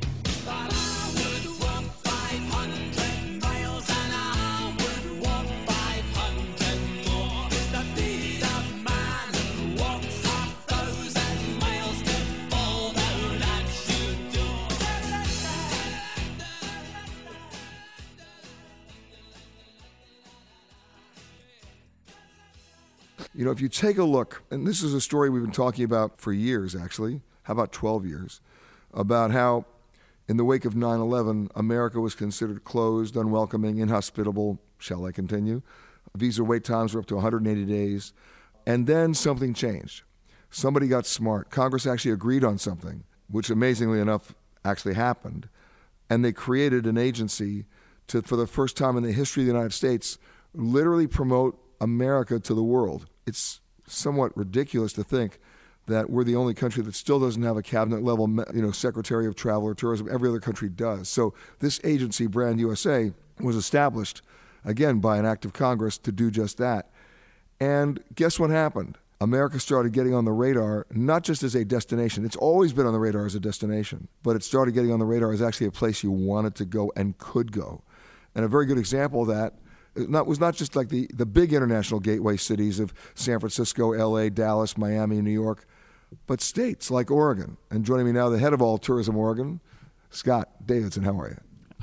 If you take a look, and this is a story we've been talking about for years, actually, how about 12 years, about how in the wake of 9/11, America was considered closed, unwelcoming, inhospitable. Shall I continue? Visa wait times were up to 180 days. And then something changed. Somebody got smart. Congress actually agreed on something, which amazingly enough actually happened. And they created an agency to, for the first time in the history of the United States, literally promote America to the world. It's somewhat ridiculous to think that we're the only country that still doesn't have a cabinet level, Secretary of Travel or Tourism. Every other country does. So this agency, Brand USA, was established, again, by an act of Congress to do just that. And guess what happened? America started getting on the radar, not just as a destination. It's always been on the radar as a destination, but it started getting on the radar as actually a place you wanted to go and could go. And a very good example of that was not just like the big international gateway cities of San Francisco, LA, Dallas, Miami, New York, but states like Oregon. And joining me now, the head of all Tourism Oregon, Scott Davidson. How are you?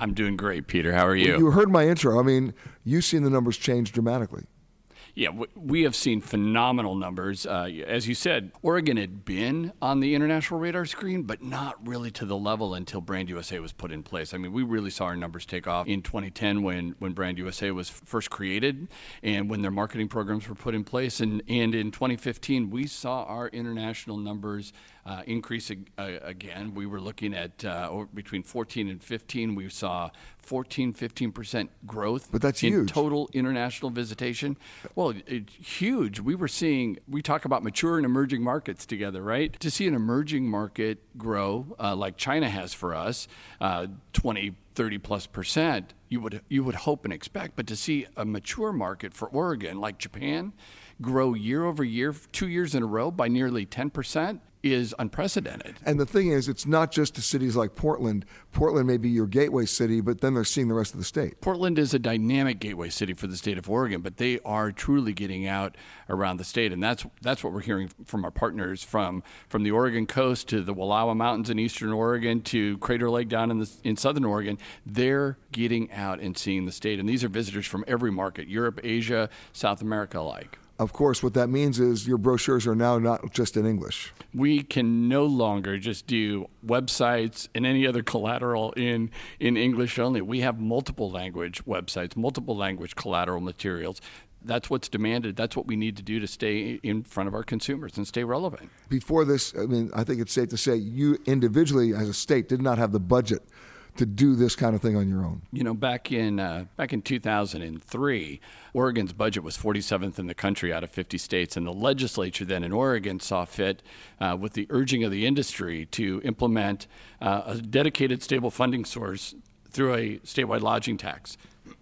I'm doing great, Peter. How are you? Well, you heard my intro. I mean, you've seen the numbers change dramatically. Yeah, we have seen phenomenal numbers. As you said, Oregon had been on the international radar screen, but not really to the level until Brand USA was put in place. I mean, we really saw our numbers take off in 2010 when Brand USA was first created and when their marketing programs were put in place. And in 2015, we saw our international numbers increase again. We were looking at between 14 and 15. We saw 15% growth. But that's in huge. Total international visitation. Well, it's huge. We talk about mature and emerging markets together, right? To see an emerging market grow like China has for us, 20, 30+%, you would hope and expect. But to see a mature market for Oregon like Japan grow year over year, 2 years in a row by nearly 10%, is unprecedented. And the thing is, it's not just to cities like Portland. Portland may be your gateway city, but then they're seeing the rest of the state. Portland is a dynamic gateway city for the state of Oregon, but they are truly getting out around the state. And that's what we're hearing from our partners from the Oregon coast to the Wallowa Mountains in eastern Oregon to Crater Lake down in southern Oregon. They're getting out and seeing the state. And these are visitors from every market, Europe, Asia, South America alike. Of course, what that means is your brochures are now not just in English. We can no longer just do websites and any other collateral in English only. We have multiple language websites, multiple language collateral materials. That's what's demanded. That's what we need to do to stay in front of our consumers and stay relevant. Before this, I mean, I think it's safe to say you individually as a state did not have the budget to do this kind of thing on your own. You know, back in 2003, Oregon's budget was 47th in the country out of 50 states, and the legislature then in Oregon saw fit, with the urging of the industry, to implement a dedicated stable funding source through a statewide lodging tax.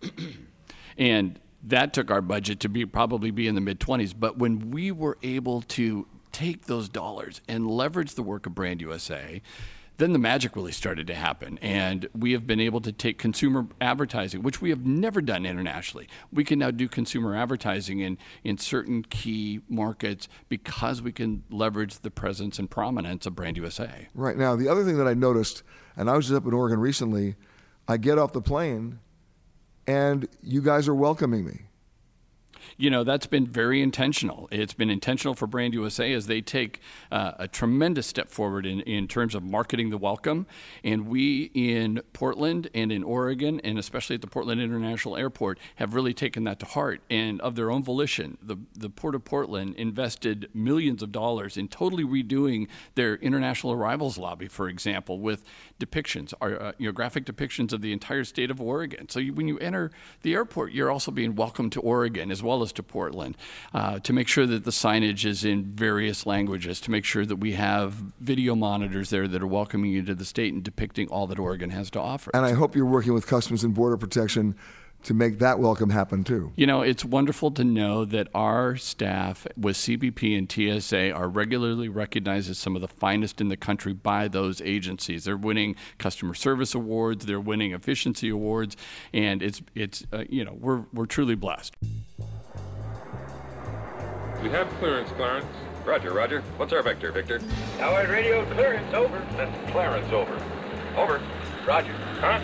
And that took our budget to probably be in the mid-20s. But when we were able to take those dollars and leverage the work of Brand USA, then the magic really started to happen. And we have been able to take consumer advertising, which we have never done internationally. We can now do consumer advertising in certain key markets because we can leverage the presence and prominence of Brand USA. Right. Now, the other thing that I noticed, and I was just up in Oregon recently, I get off the plane and you guys are welcoming me. You know, that's been very intentional. It's been intentional for Brand USA as they take a tremendous step forward in terms of marketing the welcome. And we in Portland and in Oregon, and especially at the Portland International Airport, have really taken that to heart. And of their own volition, the Port of Portland invested millions of dollars in totally redoing their international arrivals lobby, for example, with depictions, graphic depictions of the entire state of Oregon. So when you enter the airport, you're also being welcomed to Oregon as well as to Portland, to make sure that the signage is in various languages, to make sure that we have video monitors there that are welcoming you to the state and depicting all that Oregon has to offer. And I hope you're working with Customs and Border Protection to make that welcome happen too. You know, it's wonderful to know that our staff with CBP and TSA are regularly recognized as some of the finest in the country by those agencies. They're winning customer service awards, they're winning efficiency awards, and we're truly blessed. We have clearance, Clarence. Roger, Roger. What's our vector, Victor? Howard radio clearance, over. That's Clarence, over. Over. Roger. Huh?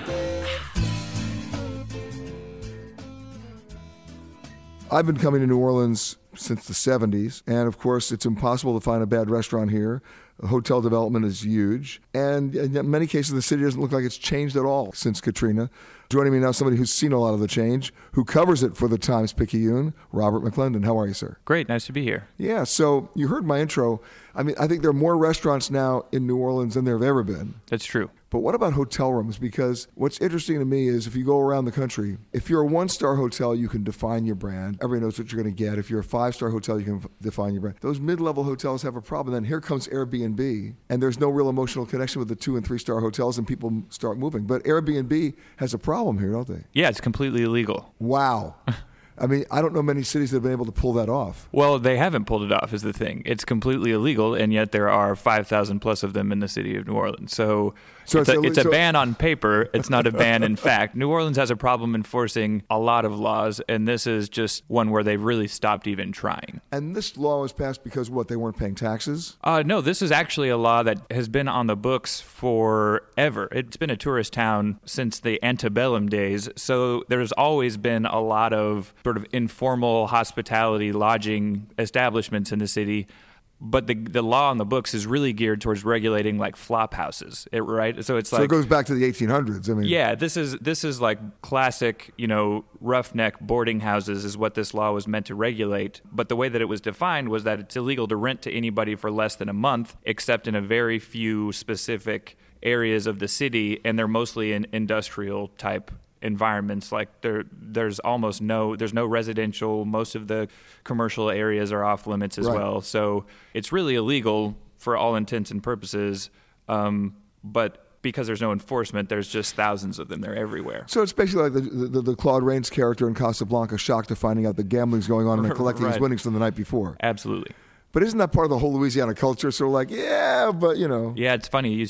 I've been coming to New Orleans since the 70s, and of course it's impossible to find a bad restaurant here. Hotel development is huge, and in many cases the city doesn't look like it's changed at all since Katrina. Joining me now, somebody who's seen a lot of the change, who covers it for the Times-Picayune, Robert McClendon. How are you, sir? Great, nice to be here. Yeah, so you heard my intro. I mean, I think there are more restaurants now in New Orleans than there have ever been. That's true. But what about hotel rooms? Because what's interesting to me is if you go around the country, if you're a one-star hotel, you can define your brand. Everybody knows what you're going to get. If you're a five-star hotel, you can define your brand. Those mid-level hotels have a problem. Then here comes Airbnb, and there's no real emotional connection with the 2- and 3-star hotels, and people start moving. But Airbnb has a problem here, don't they? Yeah, it's completely illegal. Wow. I mean, I don't know many cities that have been able to pull that off. Well, they haven't pulled it off is the thing. It's completely illegal, and yet there are 5,000 plus of them in the city of New Orleans. So it's a ban on paper. It's not a ban in fact. New Orleans has a problem enforcing a lot of laws, and this is just one where they've really stopped even trying. And this law was passed because, what, they weren't paying taxes? No, this is actually a law that has been on the books forever. It's been a tourist town since the antebellum days, so there's always been a lot of sort of informal hospitality lodging establishments in the city. But the law on the books is really geared towards regulating like flop houses, right? So it's like, so it goes back to the 1800s. I mean, yeah, this is like classic, roughneck boarding houses is what this law was meant to regulate. But the way that it was defined was that it's illegal to rent to anybody for less than a month, except in a very few specific areas of the city, and they're mostly in industrial type environments. Like there's no residential. Most of the commercial areas are off limits as well. So it's really illegal for all intents and purposes. But because there's no enforcement, there's just thousands of them. They're everywhere. So it's basically like the Claude Rains character in Casablanca, shocked to finding out the gambling's going on and they're collecting his winnings from the night before. Absolutely. But isn't that part of the whole Louisiana culture? So like, yeah, but Yeah, it's funny.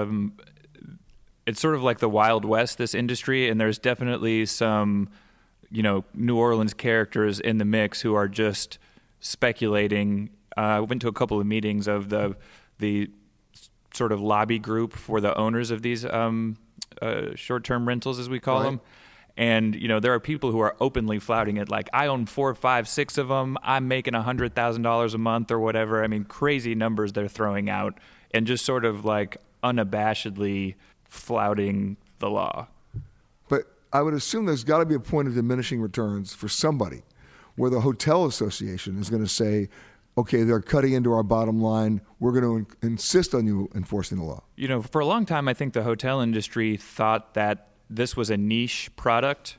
It's sort of like the Wild West, this industry, and there's definitely some, New Orleans characters in the mix who are just speculating. I went to a couple of meetings of the sort of lobby group for the owners of these short-term rentals, as we call them. And, there are people who are openly flouting it, like, I own 4, 5, 6 of them. I'm making $100,000 a month or whatever. I mean, crazy numbers they're throwing out, and just sort of like unabashedly flouting the law. But I would assume there's got to be a point of diminishing returns for somebody where the hotel association is going to say, okay, they're cutting into our bottom line. We're going to insist on you enforcing the law. For a long time, I think the hotel industry thought that this was a niche product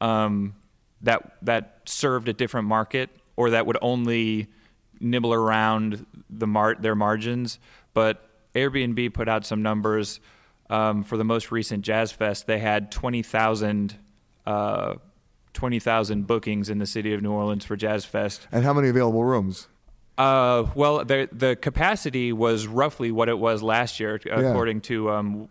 that served a different market, or that would only nibble around their margins. But Airbnb put out some numbers. For the most recent Jazz Fest, they had 20,000 bookings in the city of New Orleans for Jazz Fest. And how many available rooms? Well, the capacity was roughly what it was last year, according to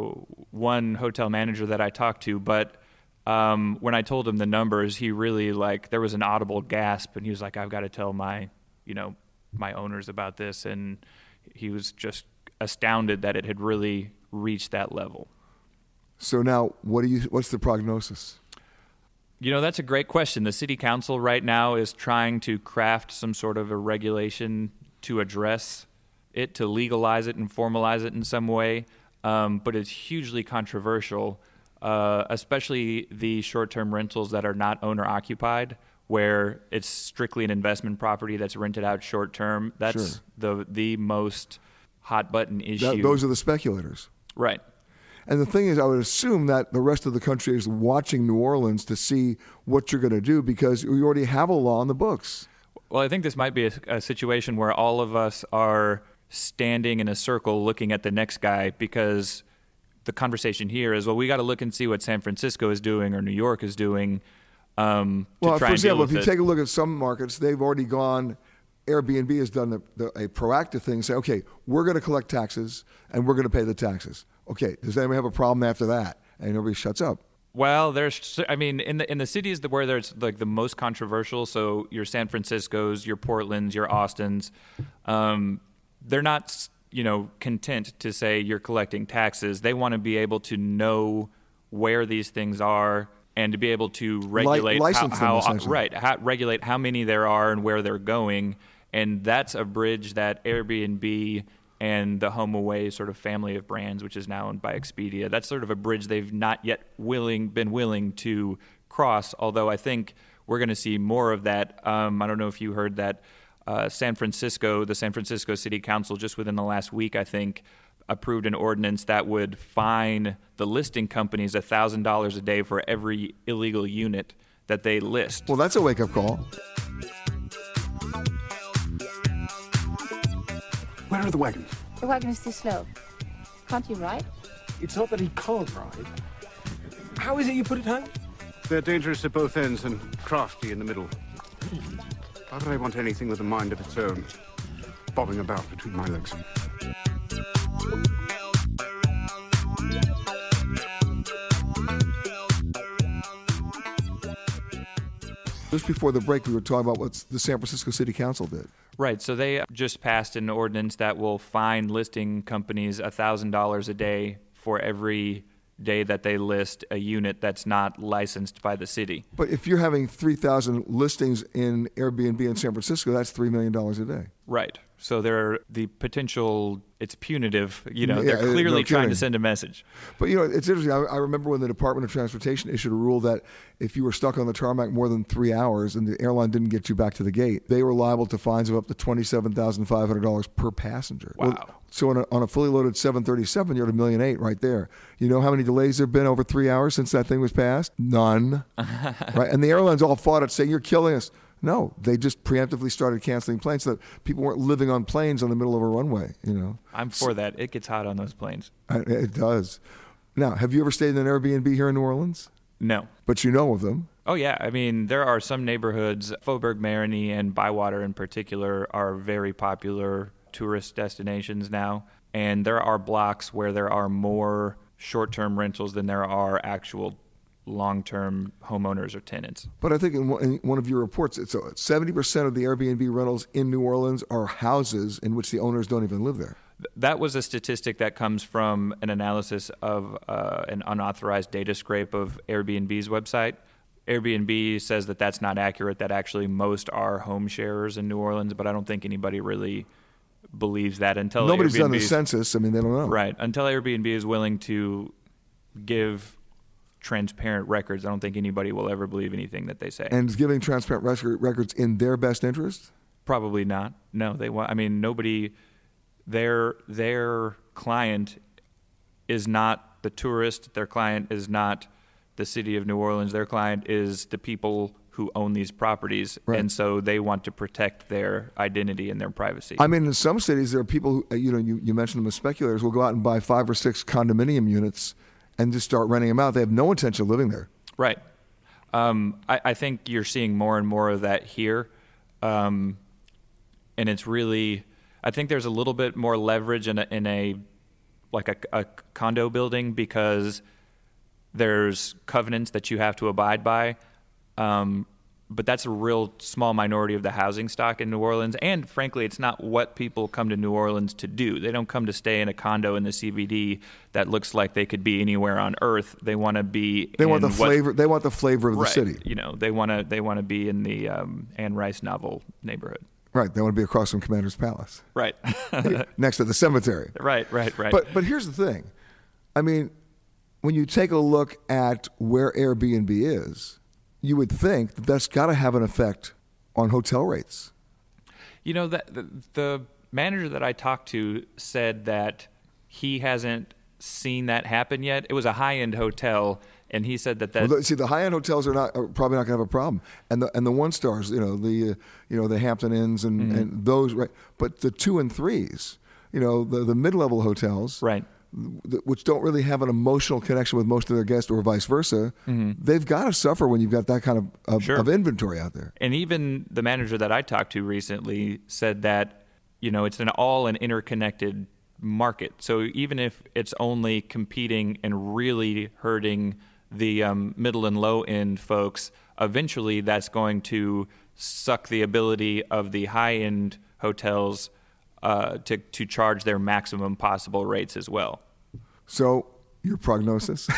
one hotel manager that I talked to. But when I told him the numbers, he really there was an audible gasp, and he was like, "I've got to tell my owners about this," and he was just astounded that it had really reached that level. So now, what's the prognosis? That's a great question. The city council right now is trying to craft some sort of a regulation to address it, to legalize it and formalize it in some way. But it's hugely controversial, especially the short-term rentals that are not owner-occupied, where it's strictly an investment property that's rented out short-term. That's the most hot-button issue. Those are the speculators. Right. And the thing is, I would assume that the rest of the country is watching New Orleans to see what you're going to do, because we already have a law on the books. Well, I think this might be a situation where all of us are standing in a circle looking at the next guy, because the conversation here is, well, we got to look and see what San Francisco is doing or New York is doing to try and deal with it. For example, if you take a look at some markets, they've already gone. Airbnb has done a proactive thing, say, okay, we're going to collect taxes and we're going to pay the taxes. Okay, does anyone have a problem after that? And everybody shuts up. Well, in the cities where there's like the most controversial, so your San Franciscos, your Portlands, your Austins, they're not content to say you're collecting taxes. They want to be able to know where these things are and to be able to regulate regulate how many there are and where they're going. And that's a bridge that Airbnb and the HomeAway sort of family of brands, which is now owned by Expedia, that's sort of a bridge they've not yet been willing to cross, although I think we're going to see more of that. I don't know if you heard that the San Francisco City Council just within the last week, I think, approved an ordinance that would fine the listing companies $1,000 a day for every illegal unit that they list. Well, that's a wake-up call. Where are the wagons? The wagon is too slow. Can't you ride? It's not that he can't ride. How is it you put it home? They're dangerous at both ends and crafty in the middle. Why would I want anything with a mind of its own, bobbing about between my legs? Just before the break, we were talking about what the San Francisco City Council did. Right. So they just passed an ordinance that will fine listing companies $1,000 a day for every day that they list a unit that's not licensed by the city. But if you're having 3,000 listings in Airbnb in San Francisco, that's $3 million a day. Right. So the potential, it's punitive. Yeah, they're clearly no trying kidding. to send a message. But, it's interesting. I remember when the Department of Transportation issued a rule that if you were stuck on the tarmac more than 3 hours and the airline didn't get you back to the gate, they were liable to fines of up to $27,500 per passenger. Wow. Well, so on a fully loaded 737, you're at $1.8 million right there. You know how many delays there have been over 3 hours since that thing was passed? None. Right? And the airlines all fought it, saying, you're killing us. No, they just preemptively started canceling planes so that people weren't living on planes on the middle of a runway, I'm for that. It gets hot on those planes. It does. Now, have you ever stayed in an Airbnb here in New Orleans? No. But you know of them. Oh, yeah. I mean, there are some neighborhoods, Faubourg Marigny and Bywater in particular, are very popular tourist destinations now. And there are blocks where there are more short-term rentals than there are actual long-term homeowners or tenants. But I think in one of your reports, it's 70% of the Airbnb rentals in New Orleans are houses in which the owners don't even live there. That was a statistic that comes from an analysis of an unauthorized data scrape of Airbnb's website. Airbnb says that that's not accurate, that actually most are home sharers in New Orleans, but I don't think anybody really believes that until Nobody's done the census. I mean, they don't know. Right. Until Airbnb is willing to give transparent records, I don't think anybody will ever believe anything that they say. And is giving transparent records in their best interest? Probably not. No, they want. I mean, nobody. Their client is not the tourist. Their client is not the city of New Orleans. Their client is the people who own these properties, right. And so they want to protect their identity and their privacy. I mean, in some cities, there are people who, you mentioned them as speculators, will go out and buy 5 or 6 condominium units and just start renting them out. They have no intention of living there. Right. I think you're seeing more and more of that here. And it's really, I think there's a little bit more leverage in a condo building because there's covenants that you have to abide by. But that's a real small minority of the housing stock in New Orleans. And frankly, it's not what people come to New Orleans to do. They don't come to stay in a condo in the CBD that looks like they could be anywhere on earth. They want to be. They want the flavor. They want the flavor of the right. city. They want to be in the Anne Rice novel neighborhood. Right. They want to be across from Commander's Palace. Right. Next to the cemetery. Right. But here's the thing. I mean, when you take a look at where Airbnb is, you would think that that's got to have an effect on hotel rates. The manager that I talked to said that he hasn't seen that happen yet. It was a high-end hotel, and he said that. Well, see, the high-end hotels are probably not going to have a problem, and the 1-stars, the Hampton Inns and those, right? But the 2 and 3s, the mid-level hotels, right, which don't really have an emotional connection with most of their guests or vice versa, they've got to suffer when you've got that kind of inventory out there. And even the manager that I talked to recently said that, it's an interconnected market. So even if it's only competing and really hurting the middle and low end folks, eventually that's going to suck the ability of the high end hotels to charge their maximum possible rates as well. So, your prognosis?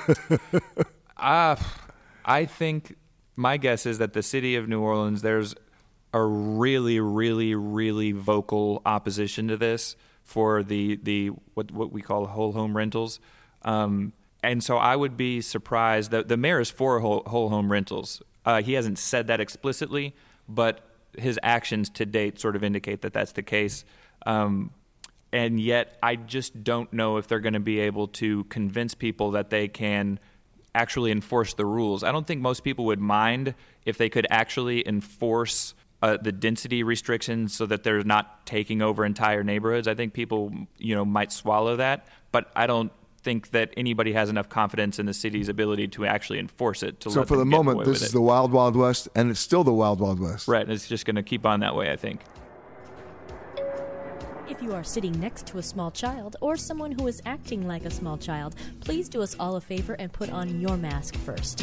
I think my guess is that the city of New Orleans, there's a really, really, really vocal opposition to this for the what we call whole home rentals. And so I would be surprised that the mayor is for whole home rentals. He hasn't said that explicitly, but his actions to date sort of indicate that that's the case. And yet I just don't know if they're going to be able to convince people that they can actually enforce the rules. I don't think most people would mind if they could actually enforce the density restrictions so that they're not taking over entire neighborhoods. I think people, might swallow that, but I don't think that anybody has enough confidence in the city's ability to actually enforce it. So for the moment, this is the Wild Wild West, and it's still the Wild Wild West. Right, and it's just going to keep on that way, I think. If you are sitting next to a small child or someone who is acting like a small child, please do us all a favor and put on your mask first.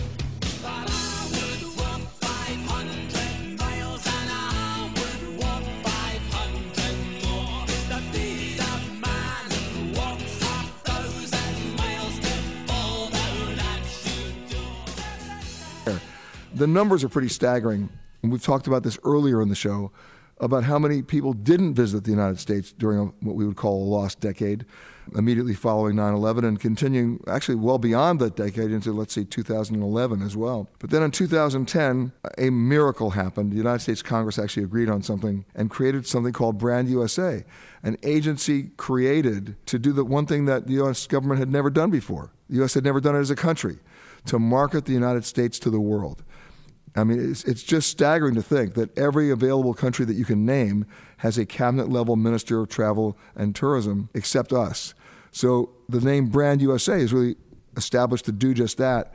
The numbers are pretty staggering, and we've talked about this earlier in the show, about how many people didn't visit the United States during what we would call a lost decade, immediately following 9/11, and continuing actually well beyond that decade into, let's say, 2011 as well. But then in 2010, a miracle happened. The United States Congress actually agreed on something and created something called Brand USA, an agency created to do the one thing that the U.S. government had never done before. The U.S. had never done it as a country, to market the United States to the world. I mean, it's just staggering to think that every available country that you can name has a cabinet-level minister of travel and tourism except us. So the name Brand USA is really established to do just that.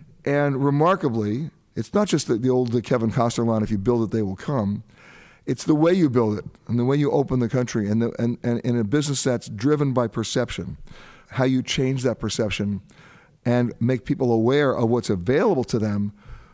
And remarkably, it's not just the old Kevin Costner line, if you build it, they will come. It's the way you build it and the way you open the country and in a business that's driven by perception, how you change that perception and make people aware of what's available to them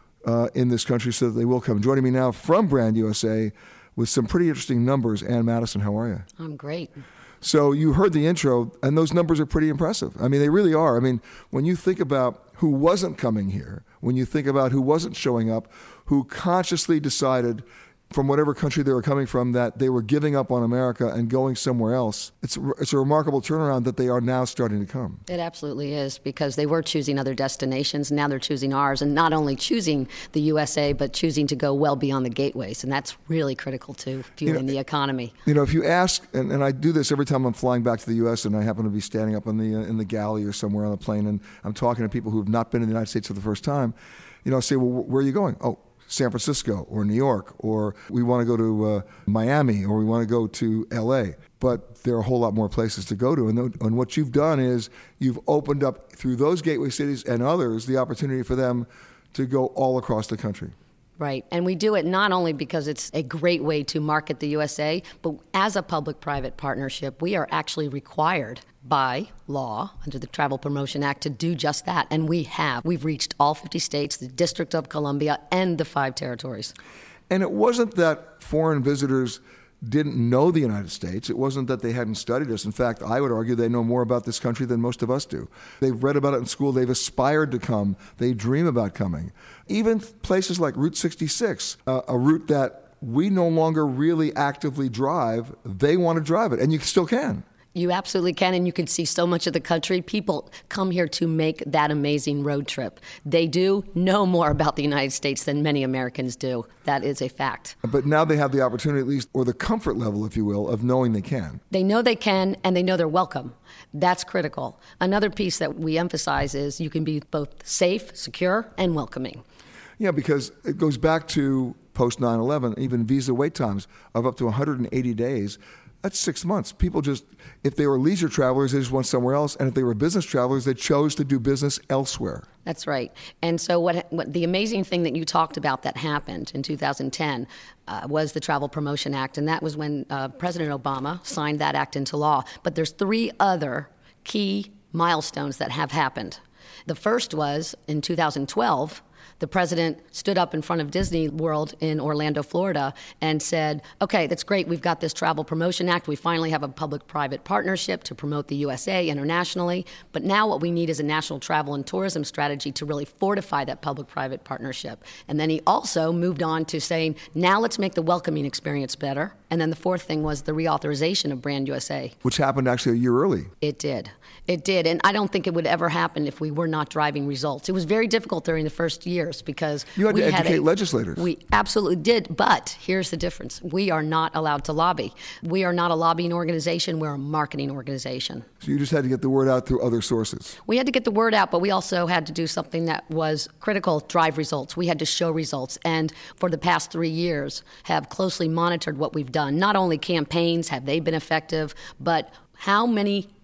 in this country so that they will come. Joining me now from Brand USA with some pretty interesting numbers, Ann Madison, how are you? I'm great. So you heard the intro, and those numbers are pretty impressive. I mean, they really are. I mean, when you think about who wasn't coming here, when you think about who wasn't showing up, who consciously decided from whatever country they were coming from that they were giving up on America and going somewhere else, it's a remarkable turnaround that they are now starting to come. It absolutely is, because they were choosing other destinations. Now they're choosing ours, and not only choosing the USA, but choosing to go well beyond the gateways, and that's really critical to fueling the economy. You know, if you ask, and I do this every time I'm flying back to the U.S. and I happen to be standing up in the galley or somewhere on the plane, and I'm talking to people who have not been in the United States for the first time, you know, I say, well, where are you going? Oh, San Francisco or New York, or we want to go to Miami, or we want to go to L.A. But there are a whole lot more places to go to. And what you've done is you've opened up, through those gateway cities and others, the opportunity for them to go all across the country. Right. And we do it not only because it's a great way to market the USA, but as a public-private partnership, we are actually required by law under the Travel Promotion Act to do just that. And we have. We've reached all 50 states, the District of Columbia, and the 5 territories. And it wasn't that foreign visitors didn't know the United States. It wasn't that they hadn't studied us. In fact, I would argue they know more about this country than most of us do. They've read about it in school. They've aspired to come. They dream about coming. Even places like Route 66, a route that we no longer really actively drive, they want to drive it, and you still can. You absolutely can, and you can see so much of the country. People come here to make that amazing road trip. They do know more about the United States than many Americans do. That is a fact. But now they have the opportunity, at least, or the comfort level, if you will, of knowing they can. They know they can, and they know they're welcome. That's critical. Another piece that we emphasize is you can be both safe, secure, and welcoming. Yeah, because it goes back to post 9/11, even visa wait times of up to 180 days. That's 6 months. People just, if they were leisure travelers, they just went somewhere else. And if they were business travelers, they chose to do business elsewhere. That's right. And so what the amazing thing that you talked about that happened in 2010 was the Travel Promotion Act. And that was when President Obama signed that act into law. But there's 3 other key milestones that have happened. The first was in 2012, the president stood up in front of Disney World in Orlando, Florida, and said, okay, that's great. We've got this Travel Promotion Act. We finally have a public-private partnership to promote the USA internationally. But now what we need is a national travel and tourism strategy to really fortify that public-private partnership. And then he also moved on to saying, now let's make the welcoming experience better. And then the fourth thing was the reauthorization of Brand USA. Which happened actually a year early. It did. It did. And I don't think it would ever happen if we were not driving results. It was very difficult during the first years because you had to educate legislators. We absolutely did. But here's the difference. We are not allowed to lobby. We are not a lobbying organization. We're a marketing organization. So you just had to get the word out through other sources. We had to get the word out, but we also had to do something that was critical, drive results. We had to show results. And for the past 3 years, have closely monitored what we've done. Not only campaigns, have they been effective, but how many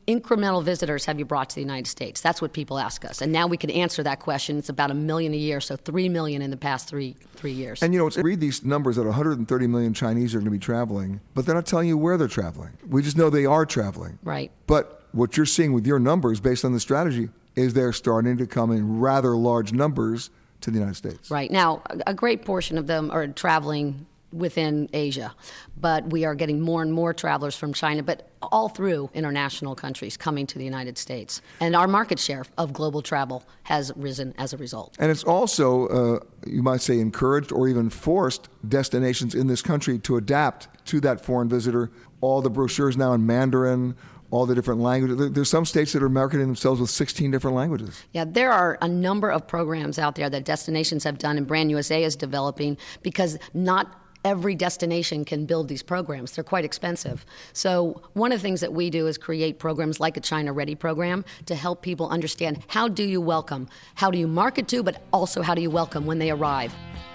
incremental visitors have you brought to the United States? That's what people ask us. And now we can answer that question. It's about 1 million a year, so 3 million in the past three years. And read these numbers that 130 million Chinese are going to be traveling, but they're not telling you where they're traveling. We just know they are traveling. Right. But what you're seeing with your numbers based on the strategy is they're starting to come in rather large numbers to the United States. Right. Now, a great portion of them are traveling within Asia, but we are getting more and more travelers from China, but all through international countries coming to the United States. And our market share of global travel has risen as a result. And it's also, you might say, encouraged or even forced destinations in this country to adapt to that foreign visitor. All the brochures now in Mandarin, all the different languages. There's some states that are marketing themselves with 16 different languages. Yeah, there are a number of programs out there that destinations have done and Brand USA is developing, because not every destination can build these programs. They're quite expensive. So one of the things that we do is create programs like a China Ready program to help people understand, how do you welcome? How do you market to, but also how do you welcome when they arrive?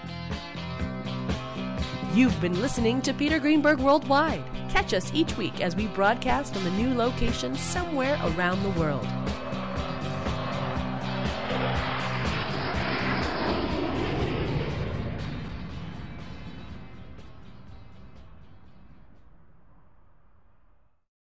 You've been listening to Peter Greenberg Worldwide. Catch us each week as we broadcast from a new location somewhere around the world.